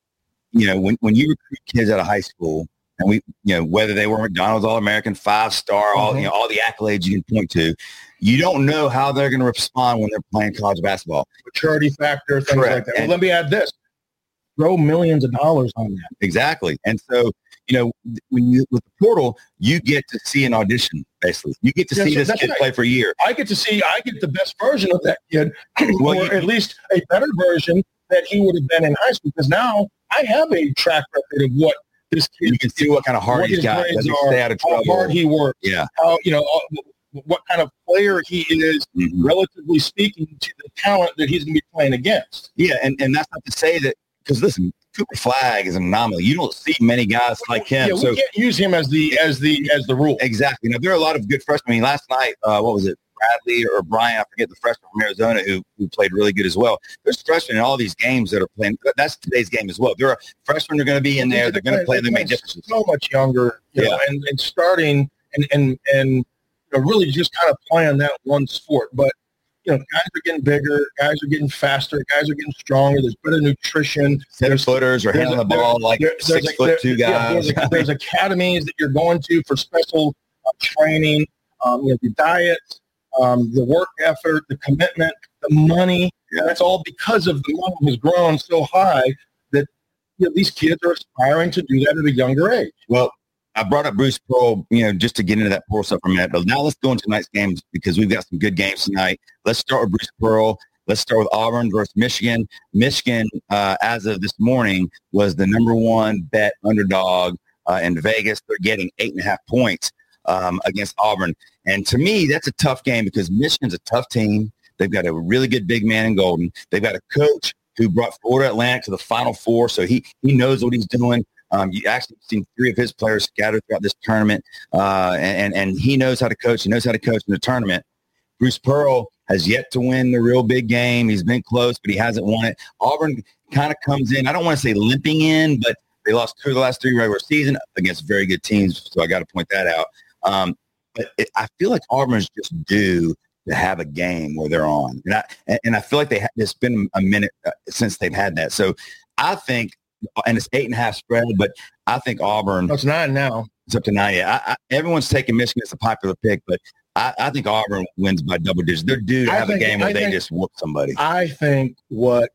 You know, when, when you recruit kids out of high school, and we, you know, whether they were McDonald's All-American, five-star, all, mm-hmm. you know, all the accolades you can point to, you don't know how they're going to respond when they're playing college basketball. Maturity factor, things Correct. like that. Well, let me add this. Throw millions of dollars on that. Exactly. And so, you know, when you with the portal, you get to see an audition, basically. You get to yeah, see so this kid right. play for a year. I get to see, I get the best version of that kid, well, or you, at least a better version that he would have been in high school, because now I have a track record of what this kid, you can see what kind of heart he's got. Does he stay out of trouble? How hard he works. Yeah. How, you know, what kind of player he is, mm-hmm. relatively speaking, to the talent that he's going to be playing against. Yeah, and, and that's not to say that, because listen, Cooper Flagg is an anomaly. You don't see many guys like him. Yeah, we so, can't use him as the as the as the rule. Exactly. Now there are a lot of good freshmen. I mean, last night, uh, what was it? Bradley or Brian, I forget the freshman from Arizona who who played really good as well. There's freshmen in all these games that are playing. That's today's game as well. There are freshmen are going to be in there. They're going to play. They make differences. So much younger, you yeah. know, and, and starting and and and you know, really just kind of playing that one sport. But you know, guys are getting bigger. Guys are getting faster. Guys are getting stronger. There's better nutrition. Seven footers are handling the ball like there, six a, foot there, two guys. Yeah, there's, a, there's academies that you're going to for special uh, training. Um, you know, the diets. Um, the work effort, the commitment, the money, yeah. that's all because of the money has grown so high that you know, these kids are aspiring to do that at a younger age. Well, I brought up Bruce Pearl, you know, just to get into that Pearl stuff for a minute. But now let's go into tonight's games because we've got some good games tonight. Let's start with Bruce Pearl. Let's start with Auburn versus Michigan. Michigan, uh, as of this morning, was the number one bet underdog uh, in Vegas. They're getting eight and a half points. Um, against Auburn. And to me, that's a tough game because Michigan's a tough team. They've got a really good big man in Golden. They've got a coach who brought Florida Atlantic to the Final Four, so he he knows what he's doing. Um, you actually seen three of his players scattered throughout this tournament, uh, and, and he knows how to coach. He knows how to coach in the tournament. Bruce Pearl has yet to win the real big game. He's been close, but he hasn't won it. Auburn kind of comes in, I don't want to say limping in, but they lost two of the last three regular season against very good teams, so I got to point that out. Um, but it, I feel like Auburn is just due to have a game where they're on. And I, and I feel like they ha- it's been a minute uh, since they've had that. So I think, and it's eight and a half spread, but I think Auburn. Oh, it's nine now. It's up to nine. Yeah. I, I, everyone's taking Michigan as a popular pick, but I, I think Auburn wins by double digits. They're due to have think, a game where I they think, just whoop somebody. I think what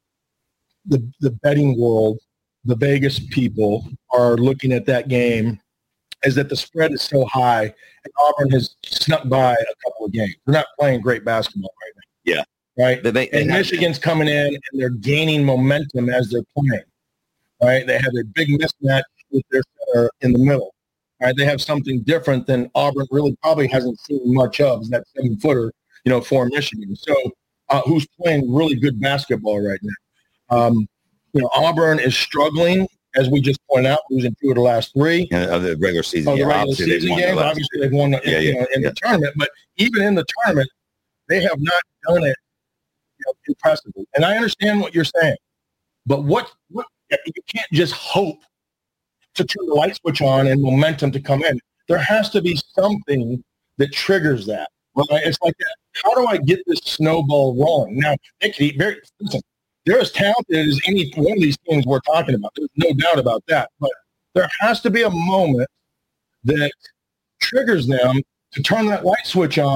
the the betting world, the Vegas people are looking at that game is that the spread is so high and Auburn has snuck by a couple of games. They're not playing great basketball right now. Yeah. Right? They, they, and Michigan's coming in and they're gaining momentum as they're playing. Right? They have a big mismatch with their center in the middle. Right? They have something different than Auburn really probably hasn't seen much of, is that seven-footer, you know, for Michigan. So uh, who's playing really good basketball right now. Um, you know, Auburn is struggling, as we just pointed out, losing two of the last three. Yeah, of the regular season. Of the regular season games. Obviously, they've won yeah, you yeah, know, in yeah. the tournament. But even in the tournament, they have not done it you know, impressively. And I understand what you're saying. But what, what you can't just hope to turn the light switch on and momentum to come in. There has to be something that triggers that. Right? It's like, how do I get this snowball rolling? Now, they can eat very – listen, they're as talented as any one of these teams we're talking about. There's no doubt about that. But there has to be a moment that triggers them to turn that light switch on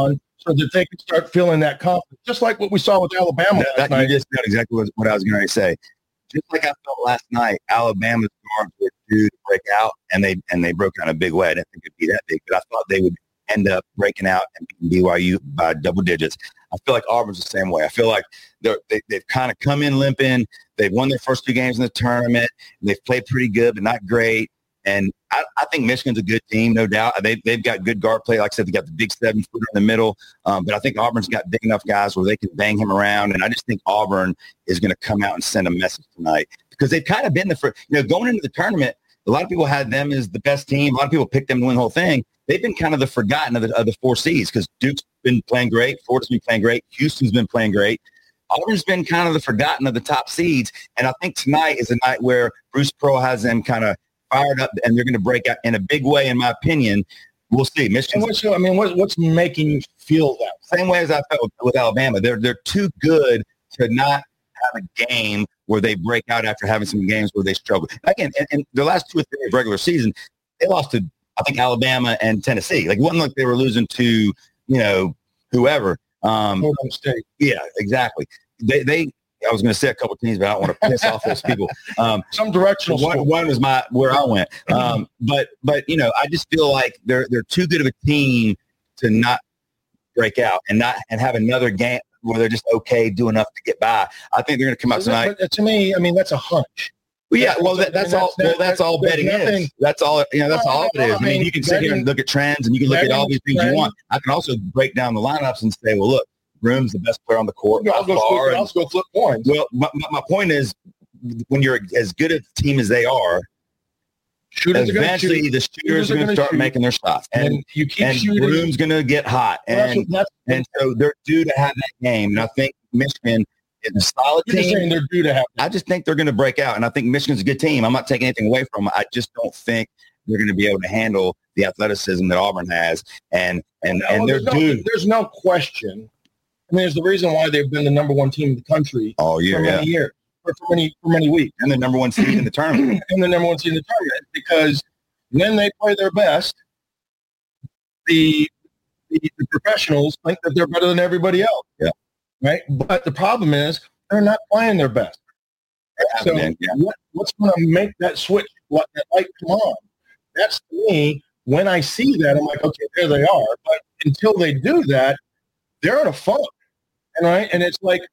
so that they can start feeling that confidence, just like what we saw with Alabama That, last that, night. you just said exactly what, what I was going to say. Just like I felt last night, Alabama's guards were due to break out, and they and they broke out in a big way. I didn't think it'd be that big, but I thought they would end up breaking out and beating B Y U by double digits. I feel like Auburn's the same way. I feel like they're, they, they've kind of come in limping. They've won their first two games in the tournament. They've played pretty good, but not great. And I, I think Michigan's a good team, no doubt. They, they've got good guard play. Like I said, they got the big seven-footer in the middle. Um, but I think Auburn's got big enough guys where they can bang him around. And I just think Auburn is going to come out and send a message tonight because they've kind of been the first. You know, going into the tournament, a lot of people had them as the best team. A lot of people picked them to win the whole thing. They've been kind of the forgotten of the, of the four seeds because Duke's been playing great. Florida's been playing great. Houston's been playing great. Auburn's been kind of the forgotten of the top seeds. And I think tonight is a night where Bruce Pearl has them kind of fired up, and they're going to break out in a big way, in my opinion. We'll see. Michigan. What's, I mean, what, what's making you feel that? Same way as I felt with, with Alabama. They're they're too good to not have a game where they break out after having some games where they struggle. Again, in, in the last two or three of regular season, they lost to, I think, Alabama and Tennessee. Like, it wasn't like they were losing to, you know, whoever. Um, State. Yeah, exactly. They they. I was going to say a couple of teams, but I don't want to piss off those people. Um, Some directional. One, one was my where I went, um, but but you know, I just feel like they're they're too good of a team to not break out and not and have another game where they're just okay, do enough to get by. I think they're going to come out tonight. But to me, I mean, that's a hunch. Well, yeah, well, that, that's, that's all. Well, that's all betting nothing, is. That's all. You know, that's all it is. I mean, you can sit here and look at trends, and you can look at all these things you want. I can also break down the lineups and say, well, look. Broom's the best player on the court. I'll go, flip, and, I'll go flip coins. Well, my, my, my point is, when you're as good a team as they are, shooters eventually shoot. the shooters, shooters are going to start shoot. making their shots, and, and you keep and shooting. Broom's going to get hot, and that's, that's, and so they're due to have that game. And I think Michigan is a solid you're team. Just saying they're due to have. That. I just think they're going to break out, and I think Michigan's a good team. I'm not taking anything away from them. I just don't think they're going to be able to handle the athleticism that Auburn has, and and no, and they're there's due. No, there's no question. I mean, there's the reason why they've been the number one team in the country all year, for many yeah. years, or for many for many weeks, and the number one seed in the tournament, and the number one seed in the tournament. Because when they play their best, the, the the professionals think that they're better than everybody else. Yeah, right. But the problem is they're not playing their best. So yeah. what, what's going to make that switch? What that light come on? That's to me. When I see that, I'm like, okay, there they are. But until they do that, they're in a funk, and right, and it's like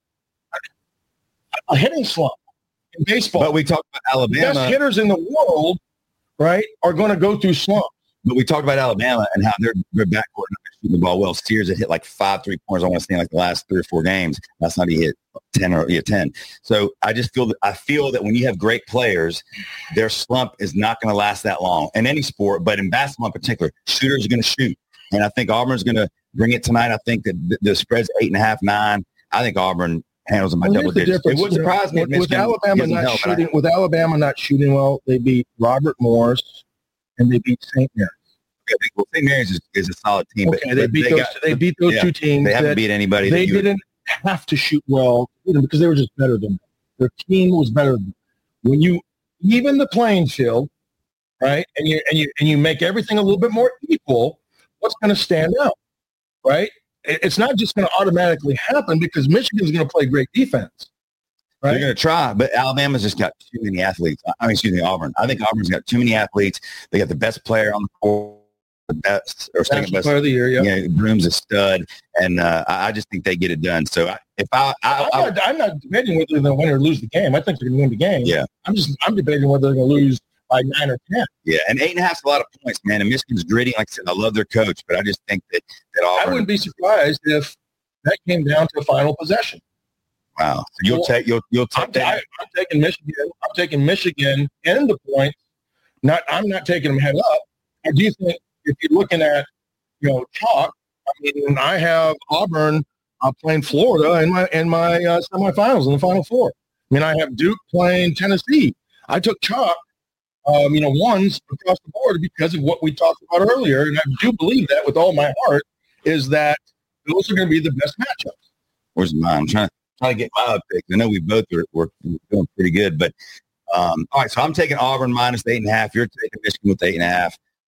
a, a hitting slump in baseball. But we talked about Alabama. The best hitters in the world, right, are going to go through slumps. But we talked about Alabama and how their their backcourt not shooting the ball well. Steers had hit like five three pointers. I want to say in like the last three or four games. Last night he hit ten or yeah ten. So I just feel that I feel that when you have great players, their slump is not going to last that long in any sport, but in basketball in particular, shooters are going to shoot. And I think Auburn's going to bring it tonight. I think that the, the spread's eight and a half, nine. I think Auburn handles them by well, double digits. It would surprise me if with, with Alabama not help, shooting. I, with Alabama not shooting well, they beat Robert Morris and they beat Saint Mary's. Okay, well, Saint Mary's is, is a solid team. Okay, but, they but beat they those. Got, they beat those yeah, two teams. They haven't beat anybody. They didn't would, have to shoot well because they were just better than them. Their team was better than them. When you even the playing field, right, and you and you and you make everything a little bit more equal, what's going to stand out? Right? It's not just going to automatically happen because Michigan's going to play great defense. Right? They're going to try, but Alabama's just got too many athletes. I mean, excuse me, Auburn. I think Auburn's got too many athletes. They got the best player on the court, the best or second best player of the year. Yeah, yeah Broom's a stud, and uh, I just think they get it done. So I, if I, I, I'm, I not, I'm not debating whether they're going to win or lose the game. I think they're going to win the game. Yeah, I'm just I'm debating whether they're going to lose by nine or ten. Yeah, and eight and a half's a lot of points, man. And Michigan's gritty. Like I said, I love their coach, but I just think that that Auburn. I wouldn't be surprised if that came down to a final possession. Wow. So you'll well, take you'll you'll take I'm, that. I'm taking Michigan. I'm taking Michigan and the points. Not I'm not taking them head up. I do think if you're looking at you know chalk, I mean I have Auburn uh, playing Florida in my in my uh, semifinals in the Final Four. I mean I have Duke playing Tennessee. I took chalk, um, you know, ones across the board because of what we talked about earlier, and I do believe that with all my heart is that those are going to be the best matchups. Where's mine? I'm trying to. Trying to get my pick. I know we both are we're doing pretty good, but um, all right. So I'm taking Auburn minus eight and a half. You're taking Michigan with eight and a half.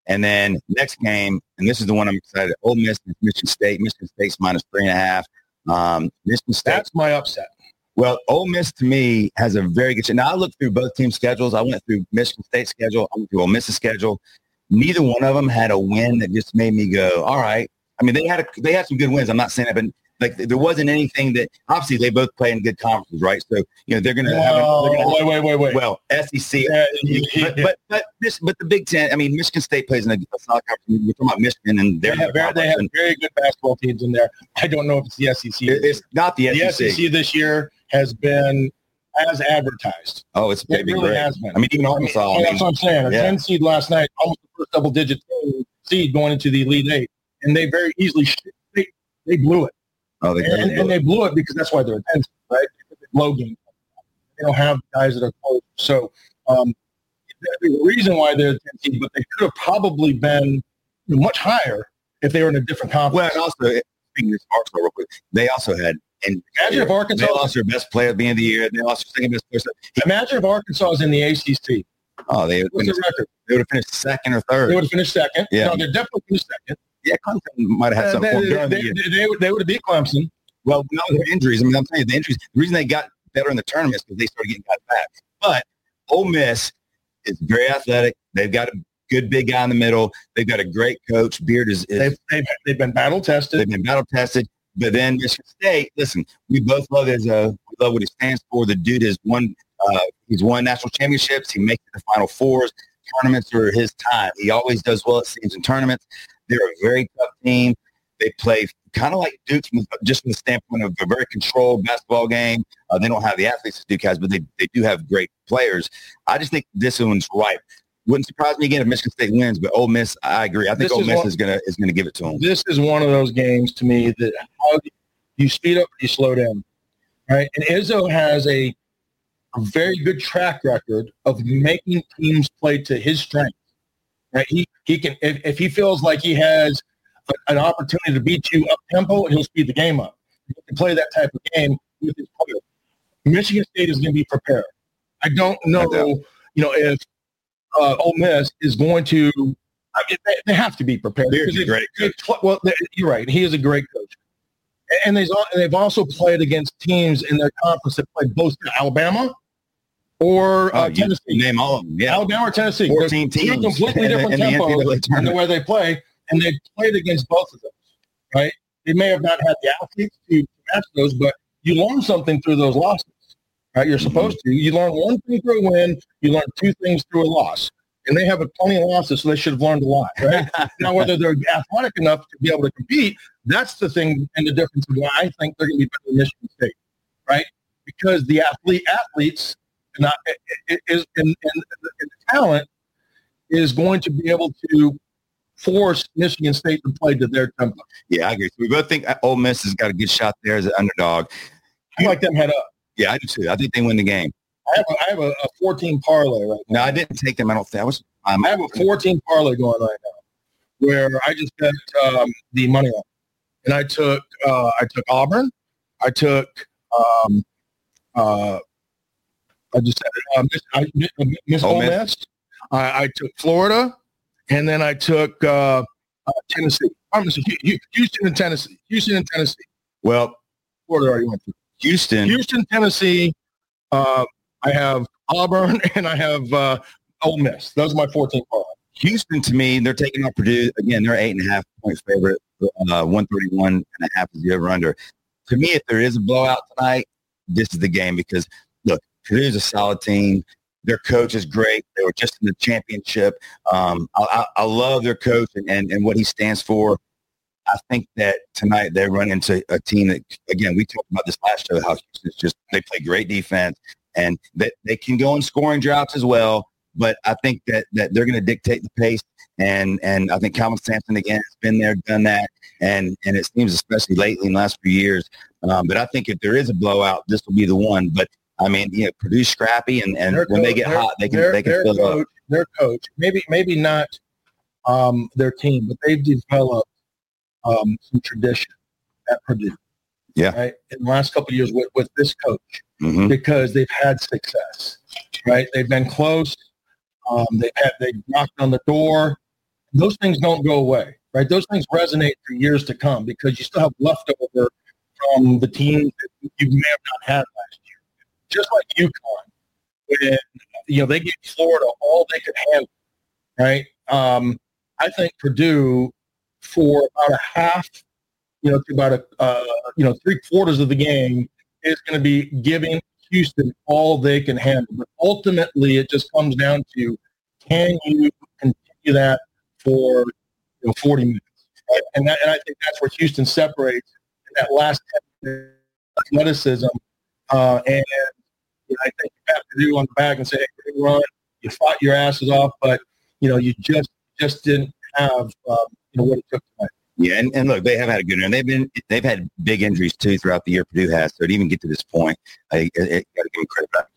And then next game, and this is the one I'm excited. Ole Miss and Michigan State. Michigan State's minus three and a half. Um, Michigan State. That's my upset. Well, Ole Miss to me has a very good. Now I looked through both teams' schedules. I went through Michigan State's schedule. I went through Ole Miss's schedule. Neither one of them had a win that just made me go, all right. I mean, they had a, they had some good wins. I'm not saying that, but like there wasn't anything that obviously they both play in good conferences, right? So you know they're going to have. Oh, they're gonna, wait, wait, wait, wait. Well, S E C, Yeah, but, but but this, but the Big Ten. I mean, Michigan State plays in a, a solid conference. We're talking about Michigan, and they're they have, very, they have very good basketball teams in there. I don't know if it's the S E C. It's not the S E C. The S E C this year has been as advertised. Oh, it's it really great. has been. I mean, even Arkansas. I mean, I mean, that's what I'm saying. A yeah. ten seed last night, almost the first double digit seed going into the Elite Eight, and they very easily they, they blew it. Oh, they and, blew and it. they blew it because that's why they're a ten seed, right? Because they blow games. They don't have guys that are close. So um, the reason why they're a ten seed, but they could have probably been much higher if they were in a different conference. Well, and also speaking of Arkansas real quick, they also had. And imagine if Arkansas they lost their best player at the end of the year. They lost their second best player. Imagine if Arkansas was in the A C C. Oh, they would What's finished, the record? They would have finished second or third. They would have finished second. Yeah. No, they're definitely finished second. Yeah, Clemson might have had Uh, something they, for them during they, the year. they, they, would- they would have beat Clemson. Well, no, their injuries. I mean, I'm telling you, the injuries. The reason they got better in the tournament is because they started getting guys back. But Ole Miss is very athletic. They've got a good big guy in the middle. They've got a great coach. Beard is, is They've, they've, they've been battle tested. they've been battle tested. But then Michigan State, listen, we both love his, uh, we love what he stands for. The dude has won, uh, he's won national championships. He makes it to Final Fours. Tournaments are his time. He always does well, it seems, in tournaments. They're a very tough team. They play kind of like Duke, from, just from the standpoint of a very controlled basketball game. Uh, they don't have the athletes that Duke has, but they, they do have great players. I just think this one's ripe. Wouldn't surprise me again if Michigan State wins, but Ole Miss, I agree. I think This Ole is Miss one- is gonna is gonna give it to them. This is one of those games to me that how do you speed up or you slow down, right? And Izzo has a, a very good track record of making teams play to his strengths. Right? He he can if, if he feels like he has a, an opportunity to beat you up tempo, he'll speed the game up. He can play that type of game with his players. Michigan State is going to be prepared. I don't know, you know, if uh, Ole Miss is going to. I mean, they, they have to be prepared. Beard's because a great they- they- well, they- you're right. He is a great coach, and they've al- they've also played against teams in their conference that played both Alabama or uh, Oh, you Tennessee. name all of them. Yeah, Alabama or Tennessee. fourteen They're two teams completely in the- different in the N C double A tempos in the tournament. way they play, and they played against both of those. Right? They may have not had the athletes to match those, but you learn something through those losses. Right? You're supposed to. You learn one thing through a win. You learn two things through a loss. And they have a plenty of losses, so they should have learned a lot. Right? Now, whether they're athletic enough to be able to compete, that's the thing and the difference of why I think they're going to be better than Michigan State. Right? Because the athlete athletes and I- is and, and, and the talent is going to be able to force Michigan State to play to their tempo. Yeah, I agree. So we both think Ole Miss has got a good shot there as an underdog. I like them head up. Yeah, I do too. I think they win the game. I have a, I have a, a fourteen parlay right now. No, I didn't take them. I don't think I was. Um, I have a fourteen parlay going right now, where I just bet um, the money line, and I took uh, I took Auburn, I took um, uh, I just said uh, Miss, I, Miss Ole Ole Miss. Miss. I, I took Florida, and then I took uh, uh, Tennessee. I'm sorry, Hu- Hu- Houston and Tennessee. Houston and Tennessee. well, Florida already went through. Houston. Houston, Tennessee. Uh, I have Auburn, and I have uh, Ole Miss. Those are my fourteen parlay. Houston, to me, they're taking out Purdue. Again, they're eight and a half point favorite. Uh, one thirty-one and a half is the over-under. To me, if there is a blowout tonight, this is the game because, look, Purdue is a solid team. Their coach is great. They were just in the championship. Um, I, I, I love their coach and, and, and what he stands for. I think that tonight they run into a team that, again, we talked about this last show, how Houston's just, they play great defense and that they can go in scoring droughts as well. But I think that, that they're going to dictate the pace. And and I think Calvin Sampson, again, has been there, done that. And and it seems, especially lately in the last few years. Um, but I think if there is a blowout, this will be the one. But, I mean, you know, Purdue's scrappy, and, and Their when they coach- get their- hot, they can their, they can their fill coach, up. Their coach, maybe maybe not um, their team, but they've developed um, some tradition at Purdue. Yeah. Right? In the last couple of years with, with this coach, Mm-hmm. because they've had success. Right? They've been close. Um, they've had they knocked on the door, those things don't go away, right? Those things resonate for years to come because you still have leftover from the teams that you may have not had last year. Just like UConn, when you know they gave Florida all they could handle, right? Um, I think Purdue, for about a half, you know, to about a uh, you know three quarters of the game, is going to be giving Houston all they can handle. But ultimately, it just comes down to, can you continue that for you know, forty minutes? Right? And that, and I think that's where Houston separates in that last ten minutes athleticism. Uh, and you know, I think you have to do on the back and say, hey, great run, you fought your asses off, but you know, you just just didn't have um, you know what it took tonight. Yeah, and, and look, they have had a good run. They've been they've had big injuries too throughout the year. Purdue has, so to even get to this point, I, I, I got to give them credit back.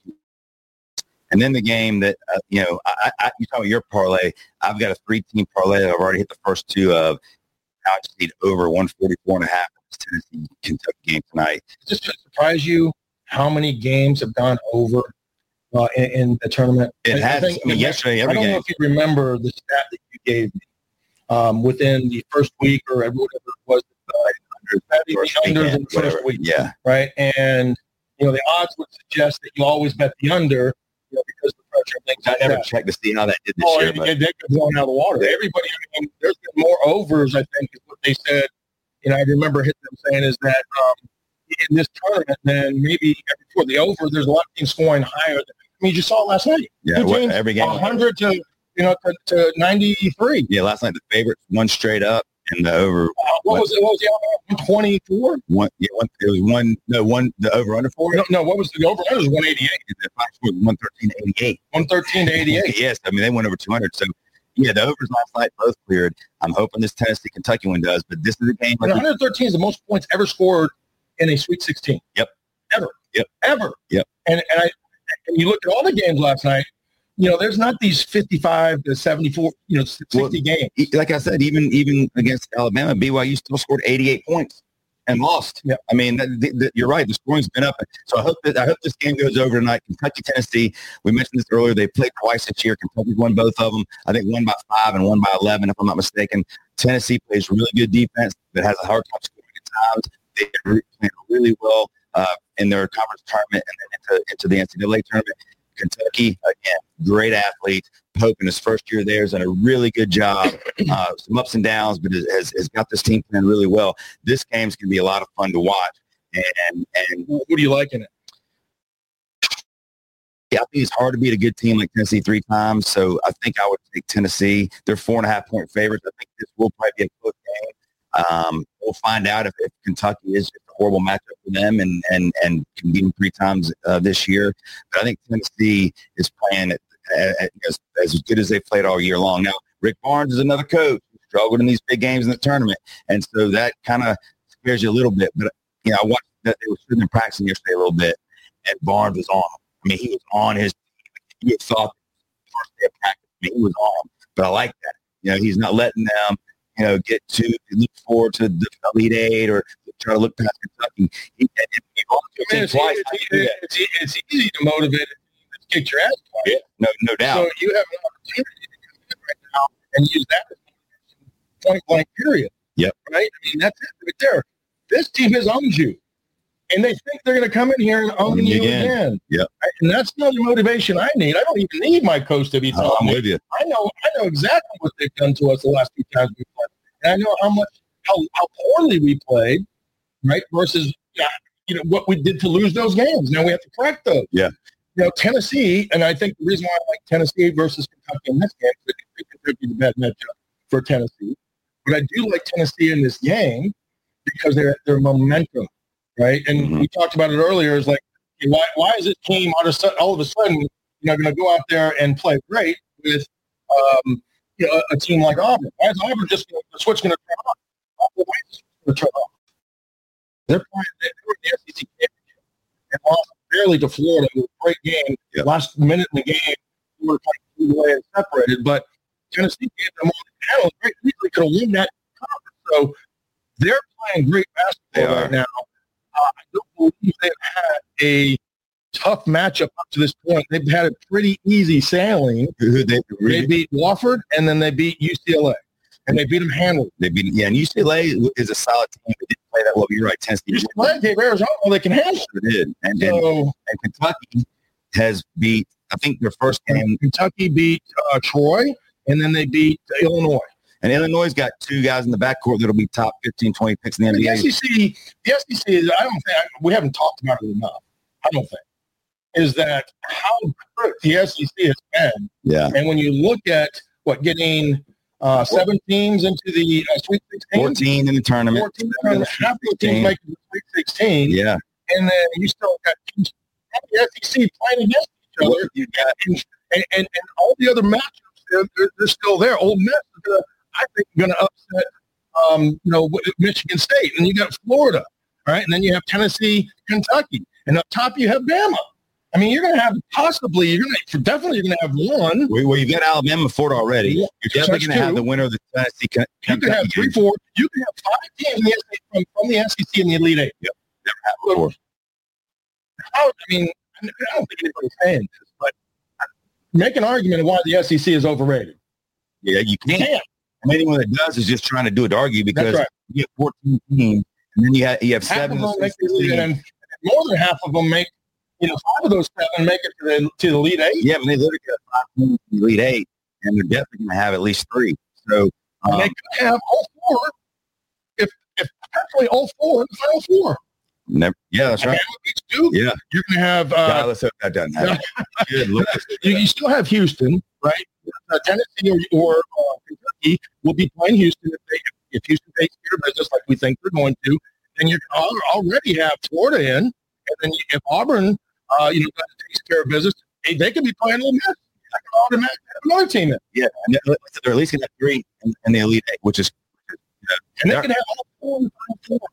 And then the game that uh, you know, I, I, you talk about your parlay. I've got a three-team parlay that I've already hit the first two of. I just need over one forty-four and a half in this Tennessee Kentucky game tonight. Does it surprise you how many games have gone over uh, in, in the tournament? It I, has. I, think, I mean, yesterday, every I don't game. know if you remember the stat that you gave me um, within the first week or whatever it was. Uh, the unders in the first week, yeah, right. And you know the odds would suggest that you always bet the under, you know, because of the pressure and things I like never that. checked to see how that did this oh, year. And, but and they got blown out of the water. Everybody, I mean, there's been more overs. I think is what they said. You know, I remember hitting them saying is that um, in this tournament, then maybe every before the over, there's a lot of teams scoring higher. I mean, you just saw it last night. Yeah, Two teams, every game, one hundred to you know to, to ninety-three. Yeah, last night the favorites won straight up, and the over. Uh, what was it? What was the over? one twenty-four. One, yeah, one. It was one. No, one. The over under four. No, no. What was the over? It was one eighty-eight. The final score was one thirteen to eighty-eight. one thirteen to eighty-eight. Yes, I mean they went over two hundred. So yeah, the overs last night both cleared. I'm hoping this Tennessee Kentucky one does, but this is a game. Like one thirteen is the most points ever scored in a Sweet sixteen. Yep. Ever. Yep. Ever. Yep. And and I and you look at all the games last night. You know, there's not these fifty-five to seventy-four, you know, sixty well, games. Like I said, even even against Alabama, B Y U still scored eighty-eight points and lost. Yep. I mean, the, the, you're right. The scoring's been up. So I hope that I hope this game goes over tonight. Kentucky, Tennessee. We mentioned this earlier. They played twice this year. Kentucky won both of them. I think one by five and one by eleven, if I'm not mistaken. Tennessee plays really good defense that has a hard time scoring at times. They play really well uh, in their conference tournament and then into, into the N C double A tournament. Kentucky, again, great athlete. Pope in his first year there has done a really good job. Uh, some ups and downs, but has, has got this team playing really well. This game's going to be a lot of fun to watch. And and who do you like in it? Yeah, I think it's hard to beat a good team like Tennessee three times. So I think I would take Tennessee. They're four and a half point favorites. I think this will probably be a close game. Um, we'll find out if, if Kentucky is a horrible matchup for them and and and can beat them three times uh, this year. But I think Tennessee is playing at, at, as, as good as they've played all year long. Now, Rick Barnes is another coach who struggled in these big games in the tournament, and so that kind of scares you a little bit. But you know, I watched that they were sitting and practicing yesterday a little bit, and Barnes was on them. I mean, he was on his – you thought the first day of practice, I mean, he was on them. But I like that. You know, he's not letting them, you know, get to look forward to the Elite Eight or try to look past Kentucky. He, and, and he I mean, it's, twice. It's, it's, it's, it's easy to motivate it to kick your ass. Yeah, no, no doubt. So you have an opportunity to come in right now and use that as point blank period. Yep. Right? I mean, that's it right there. This team has owned you. And they think they're going to come in here and own you again. again. Yep. And that's not the motivation I need. I don't even need my coach to be telling oh, I'm me. with you. I know I know exactly what they've done to us the last two times we played. And I know how much how, how poorly we played, right, versus you know what we did to lose those games. Now we have to correct those. Yeah. You know, Tennessee, and I think the reason why I like Tennessee versus Kentucky in this game is it could be the bad matchup for Tennessee. But I do like Tennessee in this game because they're their momentum. Right, and mm-hmm. we talked about it earlier. Is like, why why is this team all of a sudden, all of a sudden you know, going to go out there and play great with um, you know, a, a team like Auburn? Why is Auburn just gonna, the switch going to turn off? Why is the switch going to turn off? They're playing. They were in the S E C championship and lost barely to Florida. It was a great game. Yep. Last minute in the game, we were kind of away and separated, but Tennessee gave them all the handle. Very easily could have won that conference. So they're playing great basketball right now. Uh, I don't believe they've had a tough matchup up to this point. They've had a pretty easy sailing. They, really? they beat Wofford, and then they beat U C L A. and they beat them handily. They beat, yeah, and U C L A is a solid team. They didn't play that well. You're right, Tennessee. U C L A gave Arizona all they can handle. Sure did. And, So- and, and Kentucky has beat, I think, their first game. Kentucky beat uh, Troy, and then they beat Illinois. And Illinois got two guys in the backcourt that'll be top fifteen, twenty picks in the N B A. The S E C, the S E C is, I don't think, we haven't talked about it enough, I don't think, is that how good the S E C has been. Yeah. And when you look at, what, getting uh, seven teams into the uh, Sweet sixteen? fourteen in the tournament. fourteen tournament, half the teams make the Sweet sixteen. Yeah. And then you still got teams from the S E C playing against each other. You got, And, and, and, and all the other matchups, they're, they're, they're still there. Ole Miss is going to, I think, going to upset, um, you know, Michigan State. And you got Florida, right? And then you have Tennessee, Kentucky. And up top, you have Bama. I mean, you're going to have possibly, you're going to, definitely you're going to have one. well, you've got Alabama for it already. Yeah. You're definitely going to have the winner of the Tennessee Ken- You can have three, game. four. You can have five teams in the S E C from, from the S E C in the Elite Eight. Yep. Never happened before. How, I mean, I don't think anybody's saying this, but make an argument of why the S E C is overrated. Yeah, you You can't. can't. And anyone that does is just trying to do it to argue because That's right. you have fourteen teams, and then you have, you have Half seven. of them in the make the Elite Eight, sixteen. and more than half of them make, you know, five of those seven make it to the, to the Elite Eight. Yeah, but they literally got five teams in the Elite Eight, and they're definitely going to have at least three. So, And um, they could have all four, if if potentially all four in the Final Four. never, yeah, that's right. Alabama beats Duke. Yeah, You're going to have God, uh, let's hope that doesn't happen. Good Lord. you, you still have Houston, right? Uh, Tennessee or, or uh, Kentucky will be playing Houston if they if Houston takes care of business like we think they're going to. Then you al- already have Florida in, and then you, if Auburn, uh, you know, takes care of business, they, they could be playing a little bit. They can automatically have another team in, Yeah, and they're, they're at least going to have three in, in the Elite Eight, which is and they could have all four in the Final Four.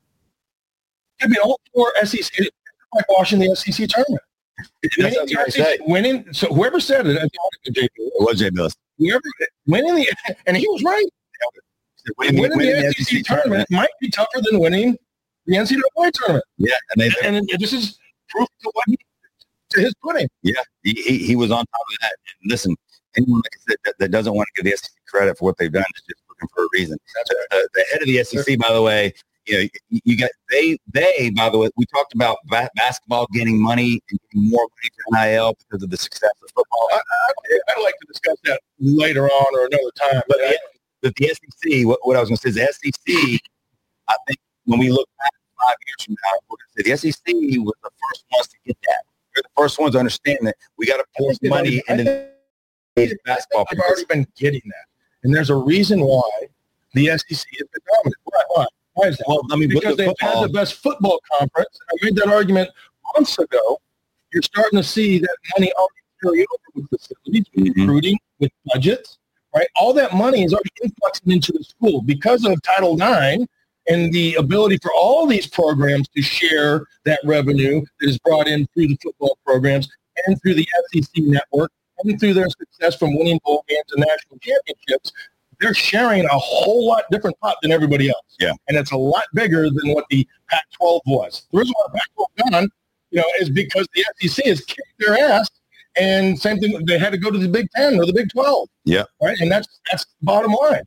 It could be all four S E C, it's like watching the S E C tournament. that's Winning what the I S E C say. winning. So whoever said it, I think it was J P. It was Jay Billis. Whoever winning the, and he was right. Winning, Winning, winning the S E C tournament might be tougher than winning the N C double A tournament. Yeah, and they, And, and this is proof to what he, to his pudding. yeah, he, he, he was on top of that. And listen, anyone like I said that, that doesn't want to give the S E C credit for what they've done is just looking for a reason. That's Uh, the head of the S E C, by the way, you know, you, you got they they by the way, we talked about ba- basketball getting money and getting more money for N I L because of the success of football. I, I, I'd like to discuss that later on or another time. But I, But the S E C, what, what I was going to say is the S E C, I think when we look back five years from now, we're going to say the S E C was the first ones to get that. They're the first ones to understand that we got to pour think they've money already- into I these think basketball I've already been getting that. And there's a reason why the S E C has been dominant. Why? Why? Why is that? Well, I mean, look Because at they've football. had the best football conference. I made that argument months ago. You're starting to see that money already carry over with facilities, with Mhm. recruiting, with budgets, right? All that money is already influxing into the school because of Title nine and the ability for all these programs to share that revenue that is brought in through the football programs and through the S E C network and through their success from winning bowl games and national championships. They're sharing a whole lot different pot than everybody else. Yeah. And it's a lot bigger than what the Pac twelve was. The reason why the Pac twelve done, you know, is because the S E C has kicked their ass. And same thing, they had to go to the Big Ten or the Big twelve. Yeah. Right. And that's that's the bottom line.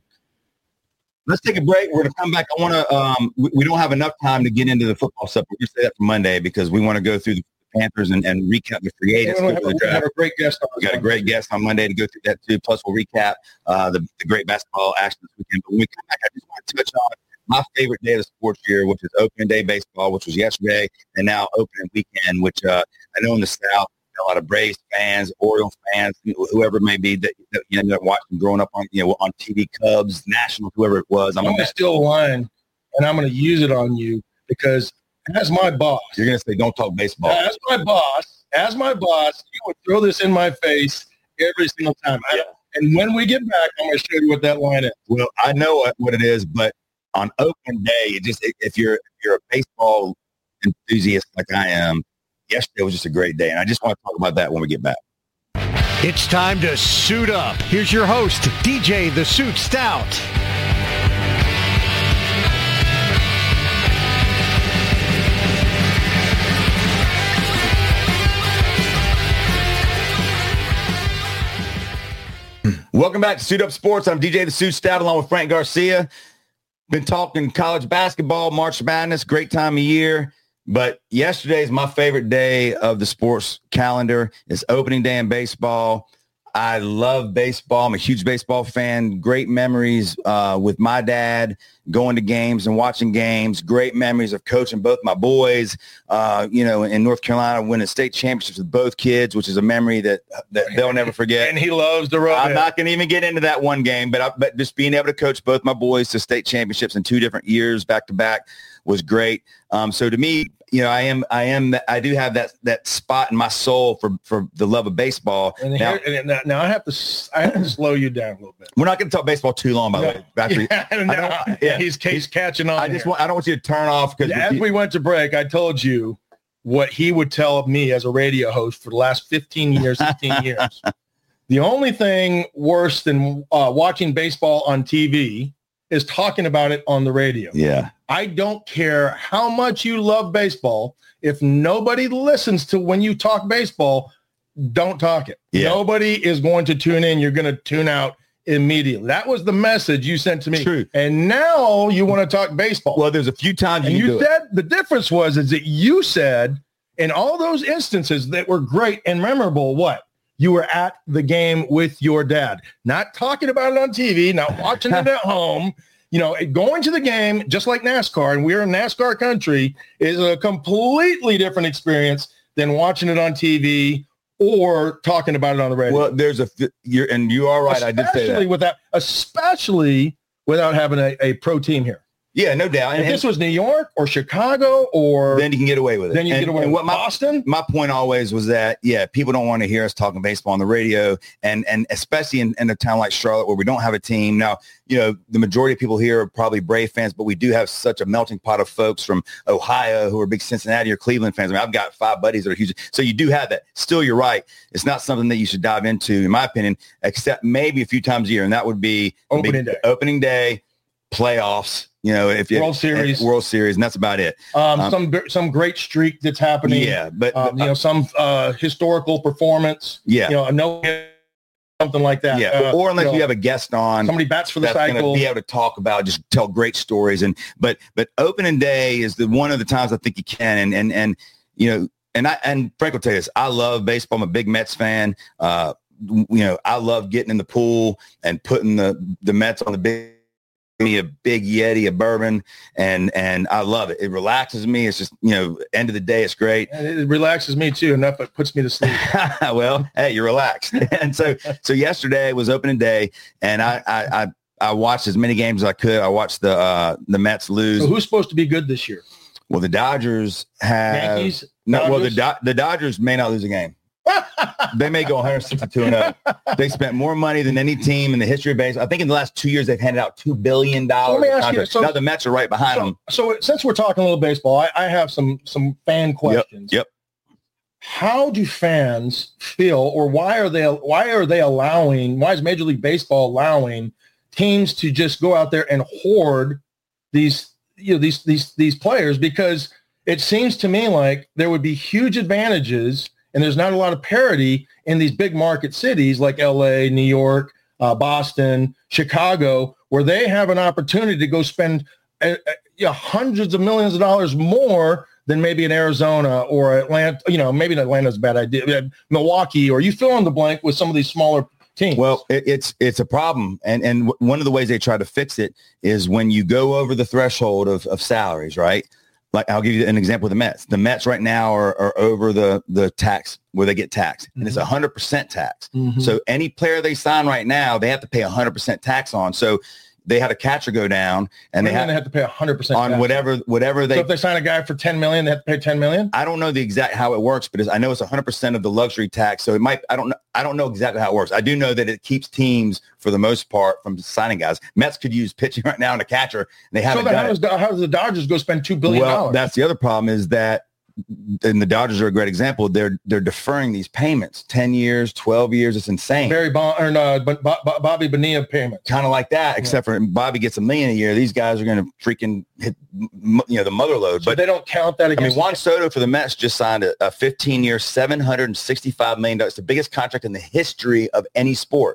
Let's take a break. We're going to come back. I want to, um, we, we don't have enough time to get into the football stuff. We're going to say that for Monday because we want to go through the Panthers and, and recap the free agents. We're go gonna through have, the a, we're gonna have draft. a great guest on. We got a great guest on Monday to go through that too. Plus, we'll recap uh, the, the great basketball action this weekend. But when we come back, I just want to touch on my favorite day of the sports year, which is opening day baseball, which was yesterday, and now opening weekend, which uh, I know in the South, a lot of Braves fans, Orioles fans, whoever it may be that, that you know, that watching growing up on you know on T V, Cubs, Nationals, whoever it was. I'm I'm going to steal a line, and I'm going to use it on you because as my boss, You're going to say, don't talk baseball. as my boss, as my boss, you would throw this in my face every single time. I, and when we get back, I'm going to show you what that line is. Well, I know what, what it is, but on opening day, it just if you're if you're a baseball enthusiast like I am, yesterday was just a great day, and I just want to talk about that when we get back. It's time to suit up. Here's your host, D J The Suit Stout. Welcome back to Suit Up Sports. I'm D J the Suit Stout along with Frank Garcia. Been talking college basketball, March Madness, great time of year. But yesterday is my favorite day of the sports calendar. It's opening day in baseball. I love baseball. I'm a huge baseball fan. Great memories uh, with my dad going to games and watching games. Great memories of coaching both my boys, uh, you know, in North Carolina, winning state championships with both kids, which is a memory that, that they'll never forget. And he loves the road. I'm not going to even get into that one game, but, I, but just being able to coach both my boys to state championships in two different years back to back was great. Um, so to me, you know, I am, I am, I do have that, that spot in my soul for, for the love of baseball. And now, here, and now, now I have to, I have to slow you down a little bit. We're not going to talk baseball too long, by the No. way. After, Yeah, I now, don't- yeah. he's, he's catching on. I just here. want, I don't want you to turn off because As we went to break, I told you what he would tell me as a radio host for the last fifteen years, sixteen years. The only thing worse than uh, watching baseball on T V is talking about it on the radio. yeah. I don't care how much you love baseball. If nobody listens to when you talk baseball, don't talk it. Yeah. Nobody is going to tune in. You're going to tune out immediately. That was the message you sent to me. True. And now you want to talk baseball. Well, there's a few times and you, you can do said the difference was is that you said in all those instances that were great and memorable, what? You were at the game with your dad, not talking about it on T V, not watching it at home. You know, going to the game, just like NASCAR, and we're in NASCAR country, is a completely different experience than watching it on T V or talking about it on the it. radio. Well, there's a, you're, and you are right. I did say Especially that. without, especially without having a, a pro team here. Yeah, no doubt. If And, this was New York or Chicago or then you can get away with it. then you and, get away and with what my, Boston. my point always was that, yeah, people don't want to hear us talking baseball on the radio, and and especially in, in a town like Charlotte where we don't have a team. Now, you know, the majority of people here are probably Brave fans, but we do have such a melting pot of folks from Ohio who are big Cincinnati or Cleveland fans. I mean, I've got five buddies that are huge. So you do have that. Still, you're right. It's not something that you should dive into, in my opinion, except maybe a few times a year, and that would be Opening big, day. opening day, playoffs. You know, if you World Series. World Series, and that's about it. Um, Um, some some great streak that's happening. Yeah, but Um, you know, some uh, historical performance. yeah, You know, a no something like that. yeah. Uh, or unless you, know, you have a guest on, somebody bats for the that's going to cycle. be able to talk about, just tell great stories. And but but opening day is the one of the times I think you can. And and and you know, and I and Frank will tell you this. I love baseball. I'm a big Mets fan. Uh, you know, I love getting in the pool and putting the the Mets on the big. Me a big Yeti of bourbon, and and I love it. It relaxes me. It's just, you know, end of the day, it's great. And it relaxes me too enough. It puts me to sleep. Well, hey, you're relaxed. And so so yesterday was opening day, and I I I, I watched as many games as I could. I watched the uh, the Mets lose. So who's supposed to be good this year? Well, the Dodgers have Yankees. no. Well, the Dodgers? Do- the Dodgers may not lose a game. They may go one sixty-two and oh. They spent more money than any team in the history of baseball. I think in the last two years they've handed out two billion dollars. So let me ask you, so- now the Mets are right behind them. So, so since we're talking a little baseball, I, I have some some fan questions. Yep. How do fans feel, or why are they why are they allowing? Why is Major League Baseball allowing teams to just go out there and hoard these you know these these these players? Because it seems to me like there would be huge advantages, and there's not a lot of parity in these big market cities like L A, New York, uh, Boston, Chicago, where they have an opportunity to go spend uh, uh, you know, hundreds of millions of dollars more than maybe in Arizona or Atlanta. You know, maybe Atlanta's a bad idea. Milwaukee, or you fill in the blank with some of these smaller teams. Well, it, it's it's a problem, and and w- one of the ways they try to fix it is when you go over the threshold of, of salaries, right? Like, I'll give you an example of the Mets. The Mets right now are, are over the the tax where they get taxed, and it's a hundred percent tax. Mhm. So any player they sign right now, they have to pay a hundred percent tax on. So they had a catcher go down, and and they then have they have to pay one hundred percent on tax. whatever whatever they. So if they sign a guy for ten million, they have to pay ten million. I don't know the exact how it works, but it's, I know it's one hundred percent of the luxury tax. So it might, I don't know. I don't know exactly how it works. I do know that it keeps teams, for the most part, from signing guys. Mets could use pitching right now and a catcher. And they So haven't then done how it. does, how does the Dodgers go spend two billion dollars? Well, that's the other problem is that, and the Dodgers are a great example. They're they're deferring these payments, ten years, twelve years. It's insane. Barry Bond or no, but Bo- Bo- Bobby Bonilla payment. Kind of like that, except for Bobby gets a million a year. These guys are going to freaking hit, m- you know, the mother load. So But they don't count that I mean, against. Juan Soto for the Mets just signed a, a fifteen-year, seven hundred sixty-five million dollars. It's the biggest contract in the history of any sport.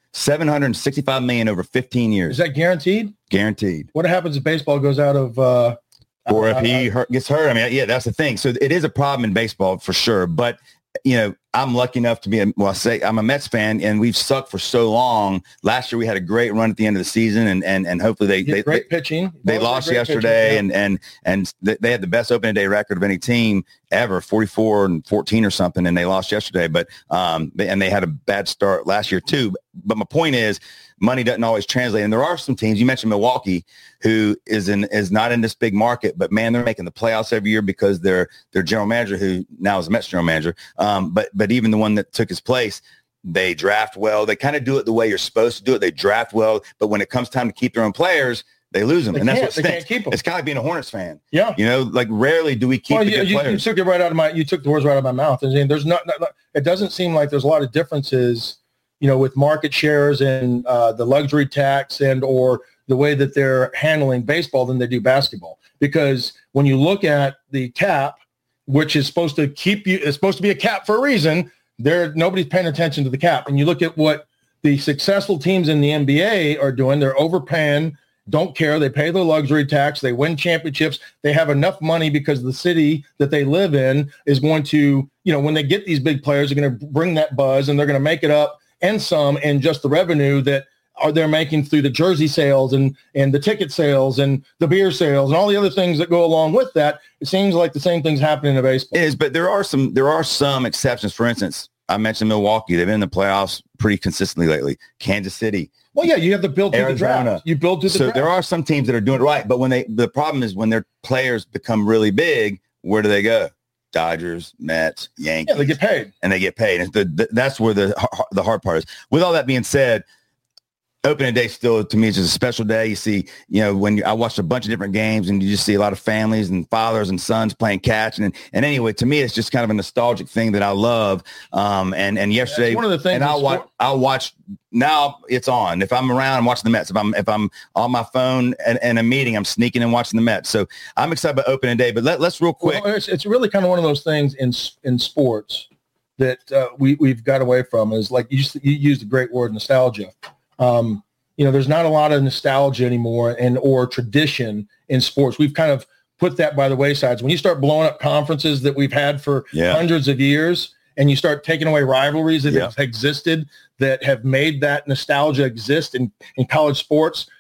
seven hundred sixty-five million dollars over fifteen years. Is that guaranteed? Guaranteed. What happens if baseball goes out of uh, or if uh, he hurt, gets hurt? I mean, yeah, that's the thing. So it is a problem in baseball for sure. But, you know, I'm lucky enough to be, a, well, I say I'm a Mets fan, and we've sucked for so long. Last year we had a great run at the end of the season, and and and hopefully they they great they, pitching. They lost yesterday, pitching, yeah. and and and they had the best opening day record of any team ever, forty-four and fourteen or something, and they lost yesterday. But um, they, and they had a bad start last year too. But my point is, money doesn't always translate, and there are some teams. You mentioned Milwaukee, who is in is not in this big market, but man, they're making the playoffs every year because their their general manager, who now is a Mets general manager, um, but but even the one that took his place, they draft well. They kind of do it the way you're supposed to do it. They draft well, but when it comes time to keep their own players, they lose them, they and that's can't, what they stinks. can't keep them. It's kind of like being a Hornets fan. Yeah, you know, like rarely do we keep well, the you, good you, players. You took it right out of my. You took the words right out of my mouth. And there's not, not, not. It doesn't seem like there's a lot of differences, you know, with market shares and uh, the luxury tax and or the way that they're handling baseball than they do basketball. Because when you look at the cap, which is supposed to keep you, it's supposed to be a cap for a reason. There, nobody's paying attention to the cap. And you look at what the successful teams in the N B A are doing. They're overpaying, don't care. They pay the luxury tax. They win championships. They have enough money because the city that they live in is going to, you know, when they get these big players, they're going to bring that buzz and they're going to make it up and some in just the revenue that are they're making through the jersey sales and, and the ticket sales and the beer sales and all the other things that go along with that. It seems like the same thing's happening in baseball. It is, but there are some there are some exceptions. For instance, I mentioned Milwaukee. They've been in the playoffs pretty consistently lately. Kansas City. Well, yeah, you have to build to the draft. You build to the so draft. So there are some teams that are doing it right, but when they the problem is when their players become really big, where do they go? Dodgers, Mets, Yankees. Yeah, they get paid. And they get paid. And the, the, that's where the the hard part is. With all that being said, opening day still, to me, is just a special day. You see, you know, when you, I watched a bunch of different games and you just see a lot of families and fathers and sons playing catch. And, and anyway, to me, it's just kind of a nostalgic thing that I love. Um, and, and yesterday, that's one of the things, and I'll watch, I'll watch now it's on. If I'm around, I'm watching the Mets. If I'm, if I'm on my phone and, and a meeting, I'm sneaking and watching the Mets. So I'm excited about opening day, but let, let's real quick. Well, it's, it's really kind of one of those things in, in sports that uh, we, we've got away from is like you, you used a great word, nostalgia. Um, you know, there's not a lot of nostalgia anymore and or tradition in sports. We've kind of put that by the wayside. When you start blowing up conferences that we've had for yeah. hundreds of years and you start taking away rivalries that yeah. have existed that have made that nostalgia exist in, in college sports,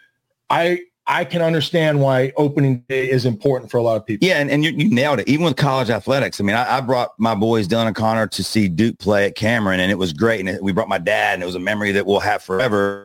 I I can understand why opening day is important for a lot of people. Yeah, and, and you, you nailed it. Even with college athletics. I mean, I, I brought my boys, Dylan and Connor, to see Duke play at Cameron, and it was great. And it, we brought my dad, and it was a memory that we'll have forever.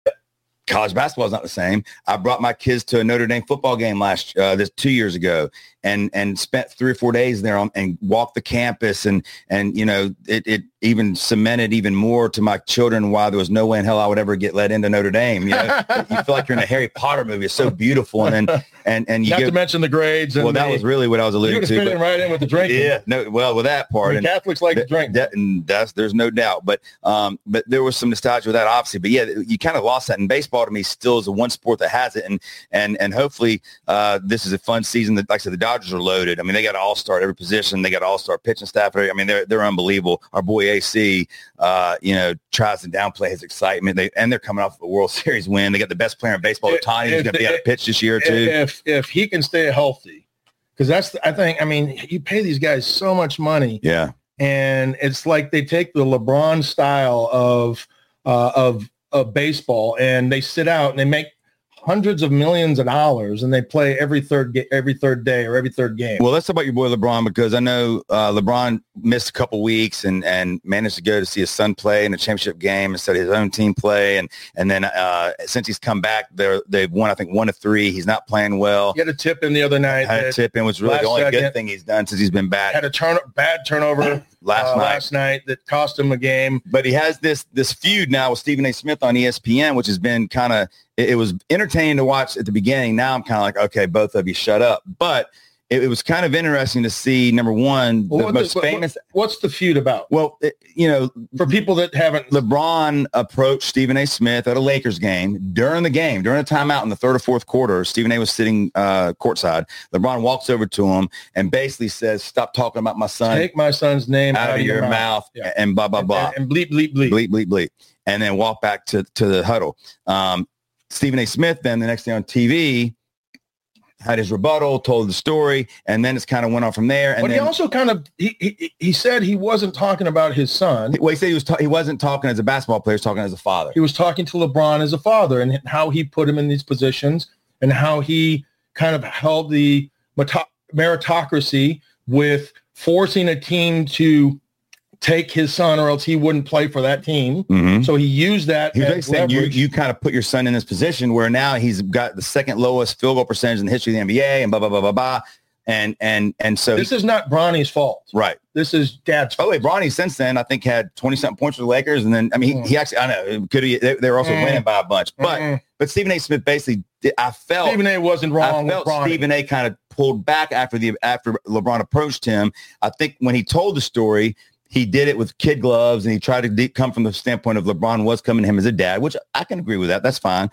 College basketball is not the same. I brought my kids to a Notre Dame football game last uh, this two years ago, and and spent three or four days there on, and walked the campus, and and you know it, it even cemented even more to my children why there was no way in hell I would ever get let into Notre Dame. You know, you feel like you're in a Harry Potter movie. It's so beautiful, and then and and you not give, to mention the grades. And well, that the, was really what I was alluding to. You're fitting right in with the drinking. Yeah, no, well, with that part, I mean, and Catholics like th- to drink. That, and that's there's no doubt, but um, but there was some nostalgia with that, obviously. But yeah, you kind of lost that. And baseball to me still is the one sport that has it, and and and hopefully uh, this is a fun season. That, like I said, the Dodgers are loaded. I mean, they got an all-star at every position. They got an all-star pitching staff. I mean, they're they're unbelievable. Our boy A C, uh, you know, tries to downplay his excitement. They and they're coming off a World Series win. They got the best player in baseball, Ohtani, who's going to be out of pitch this year too. If if he can stay healthy, because that's the, I think I mean you pay these guys so much money. Yeah, and it's like they take the LeBron style of uh, of of baseball and they sit out and they make hundreds of millions of dollars and they play every third ga- every third day or every third game. Well, let's talk about your boy LeBron, because I know uh, LeBron missed a couple weeks and, and managed to go to see his son play in a championship game instead of his own team play. And and then uh, since he's come back, they're, they've won, I think, one to three. He's not playing well. He had a tip in the other night. Had a tip in, was really the only second, good thing he's done since he's been back. Had a turn bad turnover last uh, night. Last night that cost him a game. But he has this this feud now with Stephen A. Smith on E S P N, which has been kind of, it, it was entertaining to watch at the beginning. Now I'm kind of like, okay, both of you shut up. But it, it was kind of interesting to see, number one, the well, most what, famous. What, what's the feud about? Well, it, you know, for people that haven't. LeBron approached Stephen A. Smith at a Lakers game. During the game, during a timeout in the third or fourth quarter, Stephen A. was sitting uh, courtside. LeBron walks over to him and basically says, stop talking about my son. Take my son's name out, out of your, your mouth, mouth yeah. and blah, blah, blah. And, and bleep, bleep, bleep. Bleep, bleep, bleep. and then walk back to, to the huddle. Um, Stephen A. Smith, then the next day on T V, had his rebuttal, told the story, and then it's kind of went on from there. And but then, he also kind of he, he he said he wasn't talking about his son. Well, he said he was ta- he wasn't talking as a basketball player; he was talking as a father. He was talking to LeBron as a father and how he put him in these positions and how he kind of held the meritocracy with forcing a team to take his son or else he wouldn't play for that team. Mm-hmm. So he used that. He was as saying you, leverage. you kind of put your son in this position where now he's got the second lowest field goal percentage in the history of the N B A and blah, blah, blah, blah, blah. And, and, and so this he, is not Bronny's fault. Right. This is Dad's fault. By the way, Bronny since then, I think had twenty something points for the Lakers. And then, I mean, mm. he, he actually, I know could he, they, they were also mm. winning by a bunch, but, mm. but Stephen A. Smith basically did, I felt Stephen A. wasn't wrong. I felt with Bronny. Stephen A. kind of pulled back after the, after LeBron approached him. I think when he told the story, he did it with kid gloves, and he tried to de- come from the standpoint of LeBron was coming to him as a dad, which I can agree with that. That's fine.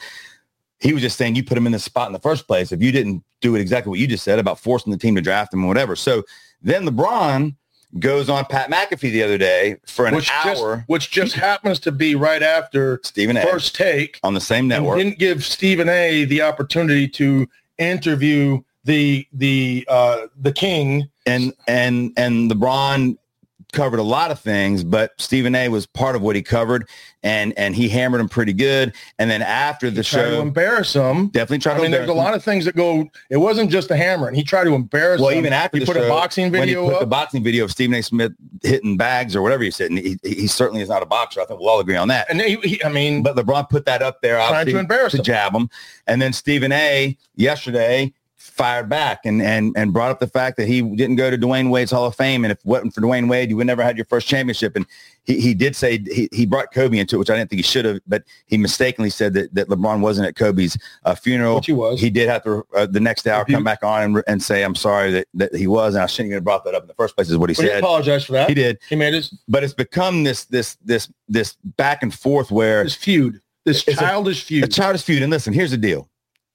He was just saying you put him in this spot in the first place if you didn't do it exactly what you just said about forcing the team to draft him or whatever. So then LeBron goes on Pat McAfee the other day for an which hour. Just, which just happens to be right after Stephen A. First Take. On the same network. Didn't give Stephen A. the opportunity to interview the the uh, the king. And, and, and LeBron covered a lot of things, but Stephen A. was part of what he covered, and and he hammered him pretty good. And then after the he tried show, to embarrass him. Definitely tried I to. mean, there's a lot of things that go. It wasn't just a hammer, and he tried to embarrass. Well, him. even after he the put show, a boxing video when he put up. the boxing video of Stephen A. Smith hitting bags or whatever he said, and he, he certainly is not a boxer. I think we'll all agree on that. And he, he, I mean, but LeBron put that up there, trying to embarrass to him. jab him, and then Stephen A. yesterday fired back and and and brought up the fact that he didn't go to Dwayne Wade's Hall of Fame, and if it wasn't for Dwayne Wade, you would never had your first championship. And he, he did say he, he brought Kobe into it, which I didn't think he should have, but he mistakenly said that, that LeBron wasn't at Kobe's uh, funeral. Which he was. He did have to uh, the next hour come back on and, and say, I'm sorry that, that he was, and I shouldn't even have brought that up in the first place is what he but said. He apologized for that. He did. He made his. But it's become this this this this back and forth where this feud, this childish a, feud, a childish feud. And listen, here's the deal.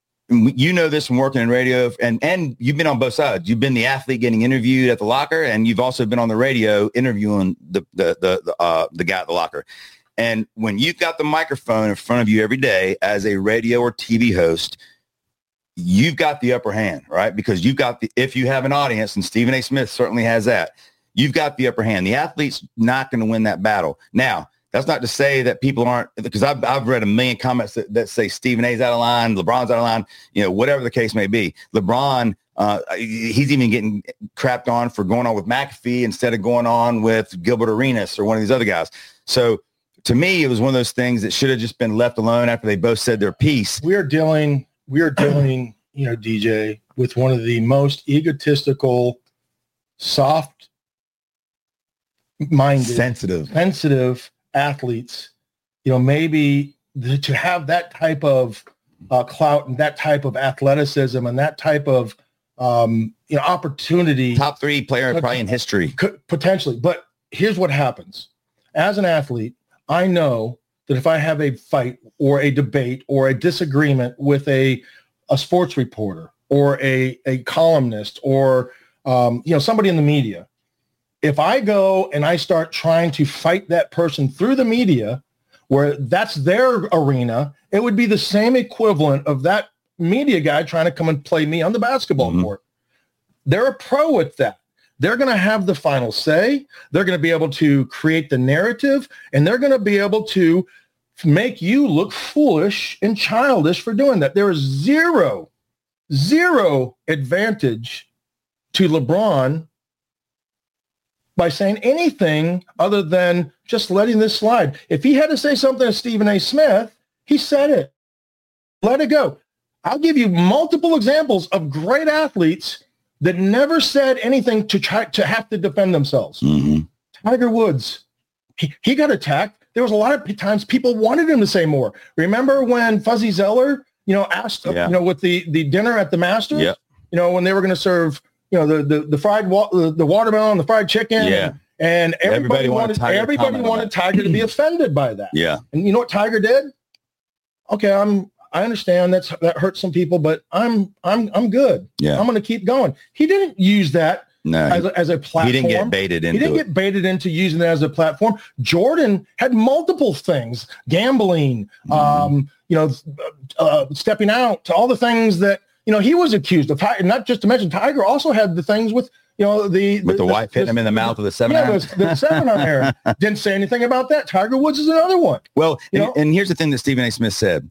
You know this from working in radio, and and you've been on both sides. You've been the athlete getting interviewed at the locker, and you've also been on the radio interviewing the the the the, uh, the guy at the locker. And when you've got the microphone in front of you every day as a radio or T V host, you've got the upper hand, right? Because you've got the, if you have an audience, and Stephen A. Smith certainly has that, you've got the upper hand. The athlete's not going to win that battle. Now, that's not to say that people aren't, because I've, I've read a million comments that, that say Stephen A's out of line, LeBron's out of line, you know, whatever the case may be. LeBron, uh, he's even getting crapped on for going on with McAfee instead of going on with Gilbert Arenas or one of these other guys. So to me, it was one of those things that should have just been left alone after they both said their piece. We are dealing, we are dealing, you know, D J, with one of the most egotistical, soft-minded, sensitive, sensitive athletes. You know, maybe the, to have that type of uh, clout and that type of athleticism and that type of um, you know opportunity, top three player uh, probably in history, could, potentially. But here's what happens: as an athlete, I know that if I have a fight or a debate or a disagreement with a a sports reporter or a a columnist or um, you know somebody in the media, if I go and I start trying to fight that person through the media, where that's their arena, it would be the same equivalent of that media guy trying to come and play me on the basketball mm-hmm. court. They're a pro at that. They're going to have the final say. They're going to be able to create the narrative, and they're going to be able to make you look foolish and childish for doing that. There is zero, zero advantage to LeBron by saying anything other than just letting this slide. If he had to say something to Stephen A. Smith, he said it. Let it go. I'll give you multiple examples of great athletes that never said anything to try to have to defend themselves. Mm-hmm. Tiger Woods, he, he got attacked. There was a lot of times people wanted him to say more. Remember when Fuzzy Zeller, you know, asked, yeah. you know, with the, the dinner at the Masters, yep. you know, when they were going to serve, you know, the, the, the fried, wa- the, the watermelon, the fried chicken. Yeah. And, and everybody, everybody wanted, wanted Tiger, everybody wanted Tiger to be offended by that. Yeah. And you know what Tiger did? Okay, I'm, I understand that's, that hurts some people, but I'm, I'm, I'm good. Yeah. I'm going to keep going. He didn't use that no, as, a, as a platform. He didn't get baited into He didn't it. get baited into using it as a platform. Jordan had multiple things, gambling, mm-hmm. um, you know, uh, stepping out, to all the things that, you know, he was accused of. Not just to mention, Tiger also had the things with, you know, the with the, the wife hitting the, him in the mouth with a seven yeah, iron. the, the seven iron. Didn't say anything about that. Tiger Woods is another one. Well, you and, know? and here's the thing that Stephen A. Smith said.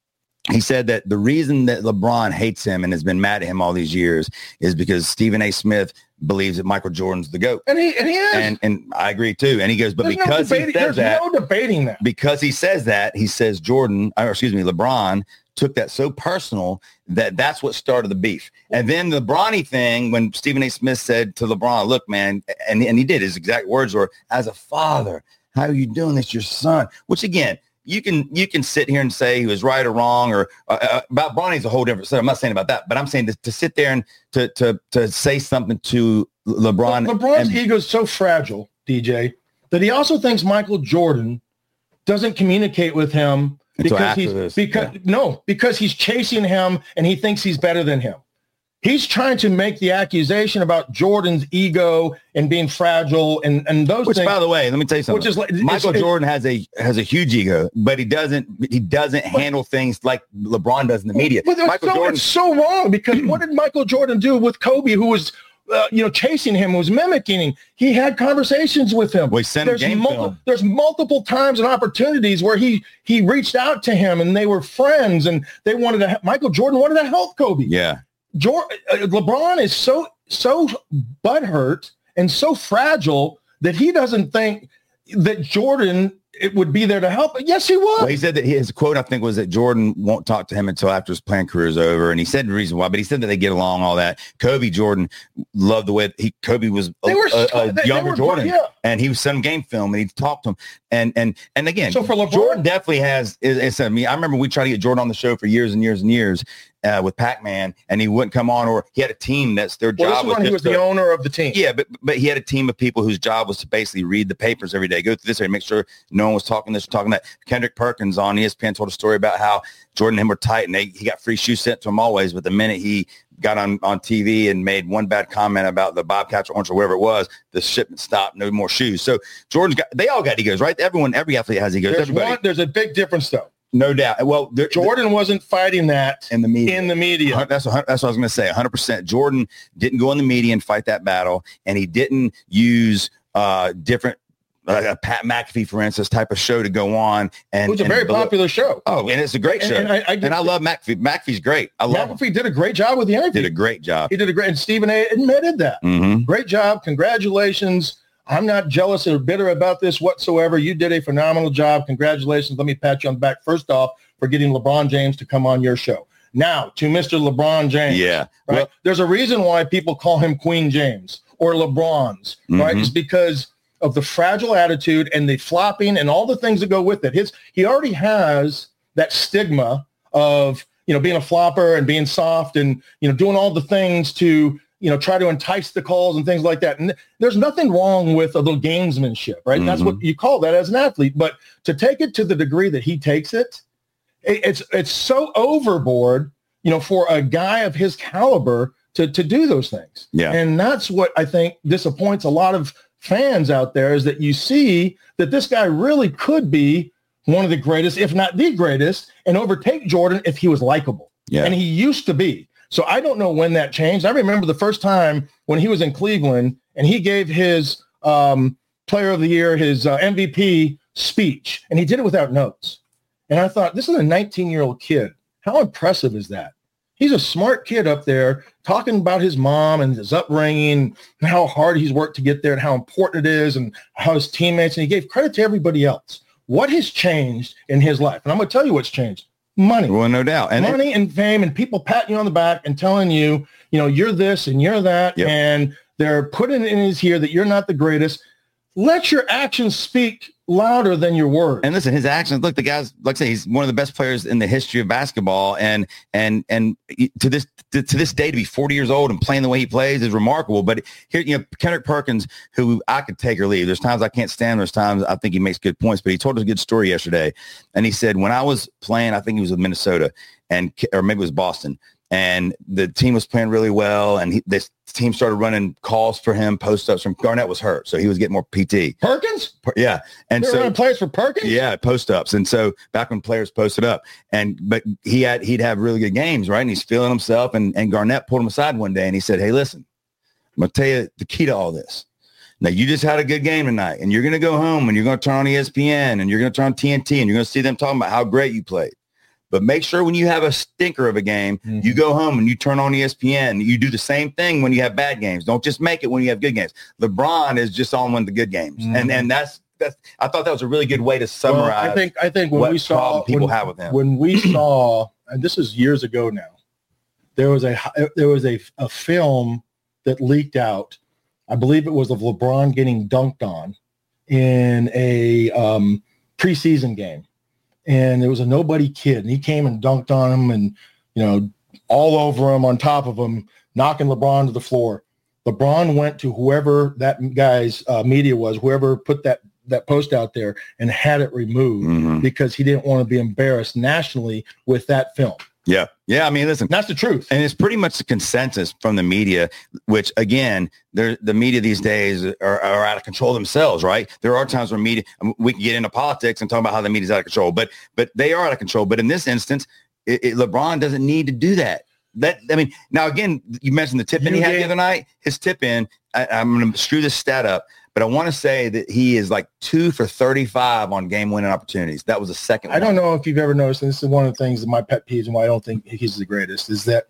He said that the reason that LeBron hates him and has been mad at him all these years is because Stephen A. Smith believes that Michael Jordan's the GOAT. And he and he is. And, and I agree too. And he goes, but there's because no he debating, says there's that, no debating that. Because he says that, he says Jordan, or excuse me, LeBron took that so personal that that's what started the beef. And then the Bronny thing, when Stephen A. Smith said to LeBron, look, man, and, and he did, his exact words were, as a father, how are you doing this, your son? Which again, you can you can sit here and say he was right or wrong, or uh, about Bronny's a whole different story. I'm not saying about that, but I'm saying to, to sit there and to to to say something to LeBron. Le- LeBron's and, ego is so fragile, D J, that he also thinks Michael Jordan doesn't communicate with him because he's this, because yeah. no, because he's chasing him and he thinks he's better than him. He's trying to make the accusation about Jordan's ego and being fragile and, and those which, things. by the way, let me tell you something. Which is like, Michael Jordan has a has a huge ego, but he doesn't he doesn't but, handle things like LeBron does in the media. But Michael so, Jordan, it's so wrong because what did Michael Jordan do with Kobe, who was uh, you know chasing him, was mimicking him? He had conversations with him. Well, he sent there's, him game mul- film. there's multiple times and opportunities where he he reached out to him and they were friends and they wanted to. Michael Jordan wanted to help Kobe. Yeah. Jordan, uh, LeBron is so so butthurt and so fragile that he doesn't think that Jordan it would be there to help. Yes, he was. Well, he said that his quote, I think, was that Jordan won't talk to him until after his playing career is over. And he said the reason why, but he said that they get along, all that. Kobe Jordan loved the way he Kobe was a, they were, a, a they, younger they were, Jordan. Yeah. And he was some game film and he talked to him. And and and again, so for LeBron, Jordan definitely has is, is I mean, I remember we tried to get Jordan on the show for years and years and years uh, with Pac-Man, and he wouldn't come on, or he had a team that's their well, job this was when he was to, the owner of the team. Yeah, but but he had a team of people whose job was to basically read the papers every day, go through this area, make sure no one was talking this or talking that. Kendrick Perkins on E S P N told a story about how Jordan and him were tight, and they, he got free shoes sent to him always, but the minute he got on, on T V and made one bad comment about the Bobcats or Orange or whatever it was, the shipment stopped, no more shoes. So Jordan's got, they all got egos, right? Everyone, every athlete has egos. There's, Everybody. one, there's a big difference, though. No doubt. Well, there, Jordan there, wasn't fighting that in the media. In the media. That's, that's what I was going to say, one hundred percent. Jordan didn't go in the media and fight that battle, and he didn't use uh, different like a Pat McAfee, for instance, type of show to go on. And it was a very and, popular show. Oh, and it's a great show. And, and, I, I, and I love McAfee. McAfee's great. I love McAfee him. did a great job with the interview. Did a great job. He did a great, and Stephen A. admitted that. Mm-hmm. Great job. Congratulations. I'm not jealous or bitter about this whatsoever. You did a phenomenal job. Congratulations. Let me pat you on the back first off for getting LeBron James to come on your show. Now, to Mister LeBron James. Yeah. Right? Well, there's a reason why people call him Queen James or LeBron's, mm-hmm. right? It's because of the fragile attitude and the flopping and all the things that go with it. His he already has that stigma of, you know, being a flopper and being soft and, you know, doing all the things to, you know, try to entice the calls and things like that. And there's nothing wrong with a little gamesmanship, right? Mm-hmm. That's what you call that as an athlete. But to take it to the degree that he takes it, it it's it's so overboard, you know, for a guy of his caliber to to do those things. Yeah. And that's what I think disappoints a lot of fans out there, is that you see that this guy really could be one of the greatest, if not the greatest, and overtake Jordan if he was likable. Yeah. And he used to be. So I don't know when that changed. I remember the first time when he was in Cleveland and he gave his um, player of the year, his uh, M V P speech, and he did it without notes. And I thought, this is a nineteen-year-old kid. How impressive is that? He's a smart kid up there talking about his mom and his upbringing and how hard he's worked to get there and how important it is and how his teammates, and he gave credit to everybody else. What has changed in his life? And I'm going to tell you what's changed. Money. Well, no doubt. And Money it, and fame and people patting you on the back and telling you, you know, you're this and you're that. Yep. And they're putting in his here that you're not the greatest. Let your actions speak louder than your words. And listen, his actions, look, the guy's, like I say, he's one of the best players in the history of basketball. And and and to this to, to this day, to be forty years old and playing the way he plays is remarkable. But here, you know, Kendrick Perkins, who I could take or leave. There's times I can't stand. There's times I think he makes good points. But he told us a good story yesterday. And he said, when I was playing, I think he was with Minnesota, and or maybe it was Boston. and the team was playing really well. And he, this team started running calls for him, post-ups from Garnett was hurt. So he was getting more P T. Perkins? Per, yeah. And They're so running plays for Perkins? Yeah, post-ups. And so back when players posted up and, but he had, he'd have really good games, right? And he's feeling himself. And, and Garnett pulled him aside one day and he said, hey, listen, I'm going to tell you the key to all this. Now, you just had a good game tonight, and you're going to go home, and you're going to turn on E S P N, and you're going to turn on T N T, and you're going to see them talking about how great you played. But make sure when you have a stinker of a game, mm-hmm. you go home and you turn on E S P N. You do the same thing when you have bad games. Don't just make it when you have good games. LeBron is just on one of the good games, mm-hmm. and and that's that's. I thought that was a really good way to summarize. Well, I think I think when we saw people when, have with him. When we saw, and this is years ago now, there was a there was a a film that leaked out. I believe it was of LeBron getting dunked on in a um, preseason game. And there was a nobody kid, and he came and dunked on him and, you know, all over him, on top of him, knocking LeBron to the floor. LeBron went to whoever that guy's uh, media was, whoever put that, that post out there, and had it removed mm-hmm. because he didn't want to be embarrassed nationally with that film. Yeah. Yeah. I mean, listen, that's the truth. And it's pretty much the consensus from the media, which again, the media these days are, are out of control themselves, right? There are times where media, we can get into politics and talk about how the media's out of control, but, but they are out of control. But in this instance, it, it, LeBron doesn't need to do that. That, I mean, now again, you mentioned the tip in he had the other night, his tip in, I, I'm going to screw this stat up, but I want to say that he is like two for thirty-five on game winning opportunities. That was the second I one. Don't know if you've ever noticed, and this is one of the things that my pet peeves and why I don't think he's the greatest, is that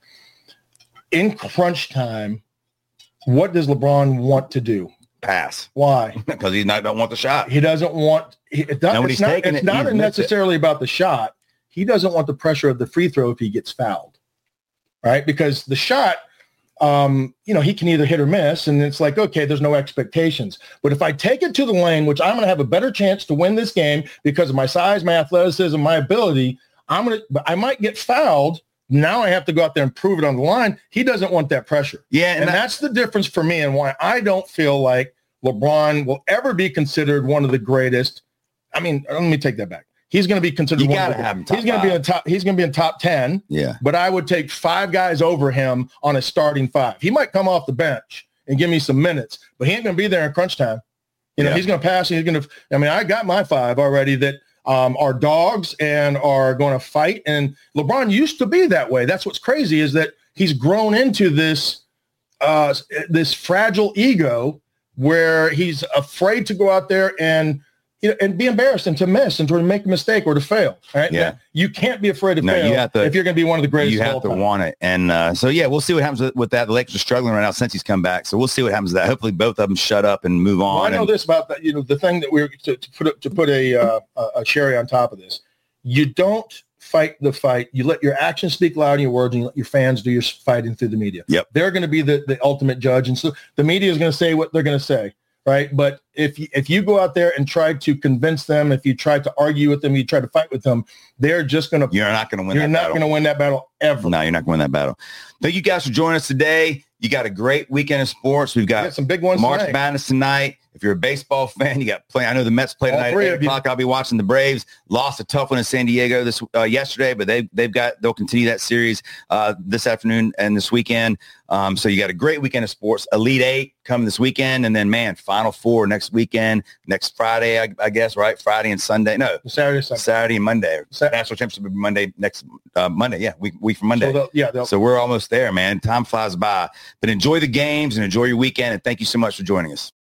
in crunch time, what does LeBron want to do? Pass. Why? Because he not, don't want the shot. He doesn't want he, – it's not, it's not, it's it, not necessarily it. about the shot. He doesn't want the pressure of the free throw if he gets fouled, right? Because the shot – Um, you know, he can either hit or miss, and it's like, okay, there's no expectations. But if I take it to the lane, which I'm going to have a better chance to win this game because of my size, my athleticism, my ability, I'm going to, but I might get fouled. Now I have to go out there and prove it on the line. He doesn't want that pressure. Yeah. And, and that, that's the difference for me and why I don't feel like LeBron will ever be considered one of the greatest. I mean, let me take that back. He's going to be considered. You one gotta of the, have him top he's going to be in the top. He's going to be in top ten. Yeah. But I would take five guys over him on a starting five. He might come off the bench and give me some minutes, but he ain't going to be there in crunch time. You know, yeah. he's going to pass. And he's going to. I mean, I got my five already that um, are dogs and are going to fight. And LeBron used to be that way. That's what's crazy is that he's grown into this uh, this fragile ego where he's afraid to go out there and. You know, and be embarrassed and to miss and to make a mistake or to fail. Right? Yeah. You can't be afraid to no, fail you have to, if you're going to be one of the greatest. You have to time. want it. And uh, so, yeah, we'll see what happens with, with that. The Lakers are struggling right now since he's come back. So we'll see what happens with that. Hopefully both of them shut up and move on. Well, I know and, this about that. You know, the thing that we're to, to put to put a, uh, a cherry on top of this. You don't fight the fight. You let your actions speak louder than your words, and you let your fans do your fighting through the media. Yep. They're going to be the, the ultimate judge. And so the media is going to say what they're going to say. Right. But if you, if you go out there and try to convince them, if you try to argue with them, you try to fight with them, they're just going to, you're not going to win. You're that not going to win that battle ever. No, you're not going to win that battle. Thank you guys for joining us today. You got a great weekend of sports. We've got, got some big ones. March tonight. Madness tonight. If you're a baseball fan, you got play. I know the Mets play tonight at eight o'clock. I'll be watching the Braves. Lost a tough one in San Diego this uh, yesterday, but they they've got they'll continue that series uh, this afternoon and this weekend. Um, so you got a great weekend of sports. Elite Eight coming this weekend, and then man, Final Four next weekend, next Friday, I, I guess, right? Friday and Sunday. No, Saturday, Sunday. Saturday and Monday. Saturday. National Championship will be Monday next uh, Monday. Yeah, week week from Monday. So they'll, yeah, they'll, so we're almost there, man. Time flies by. But enjoy the games and enjoy your weekend. And thank you so much for joining us.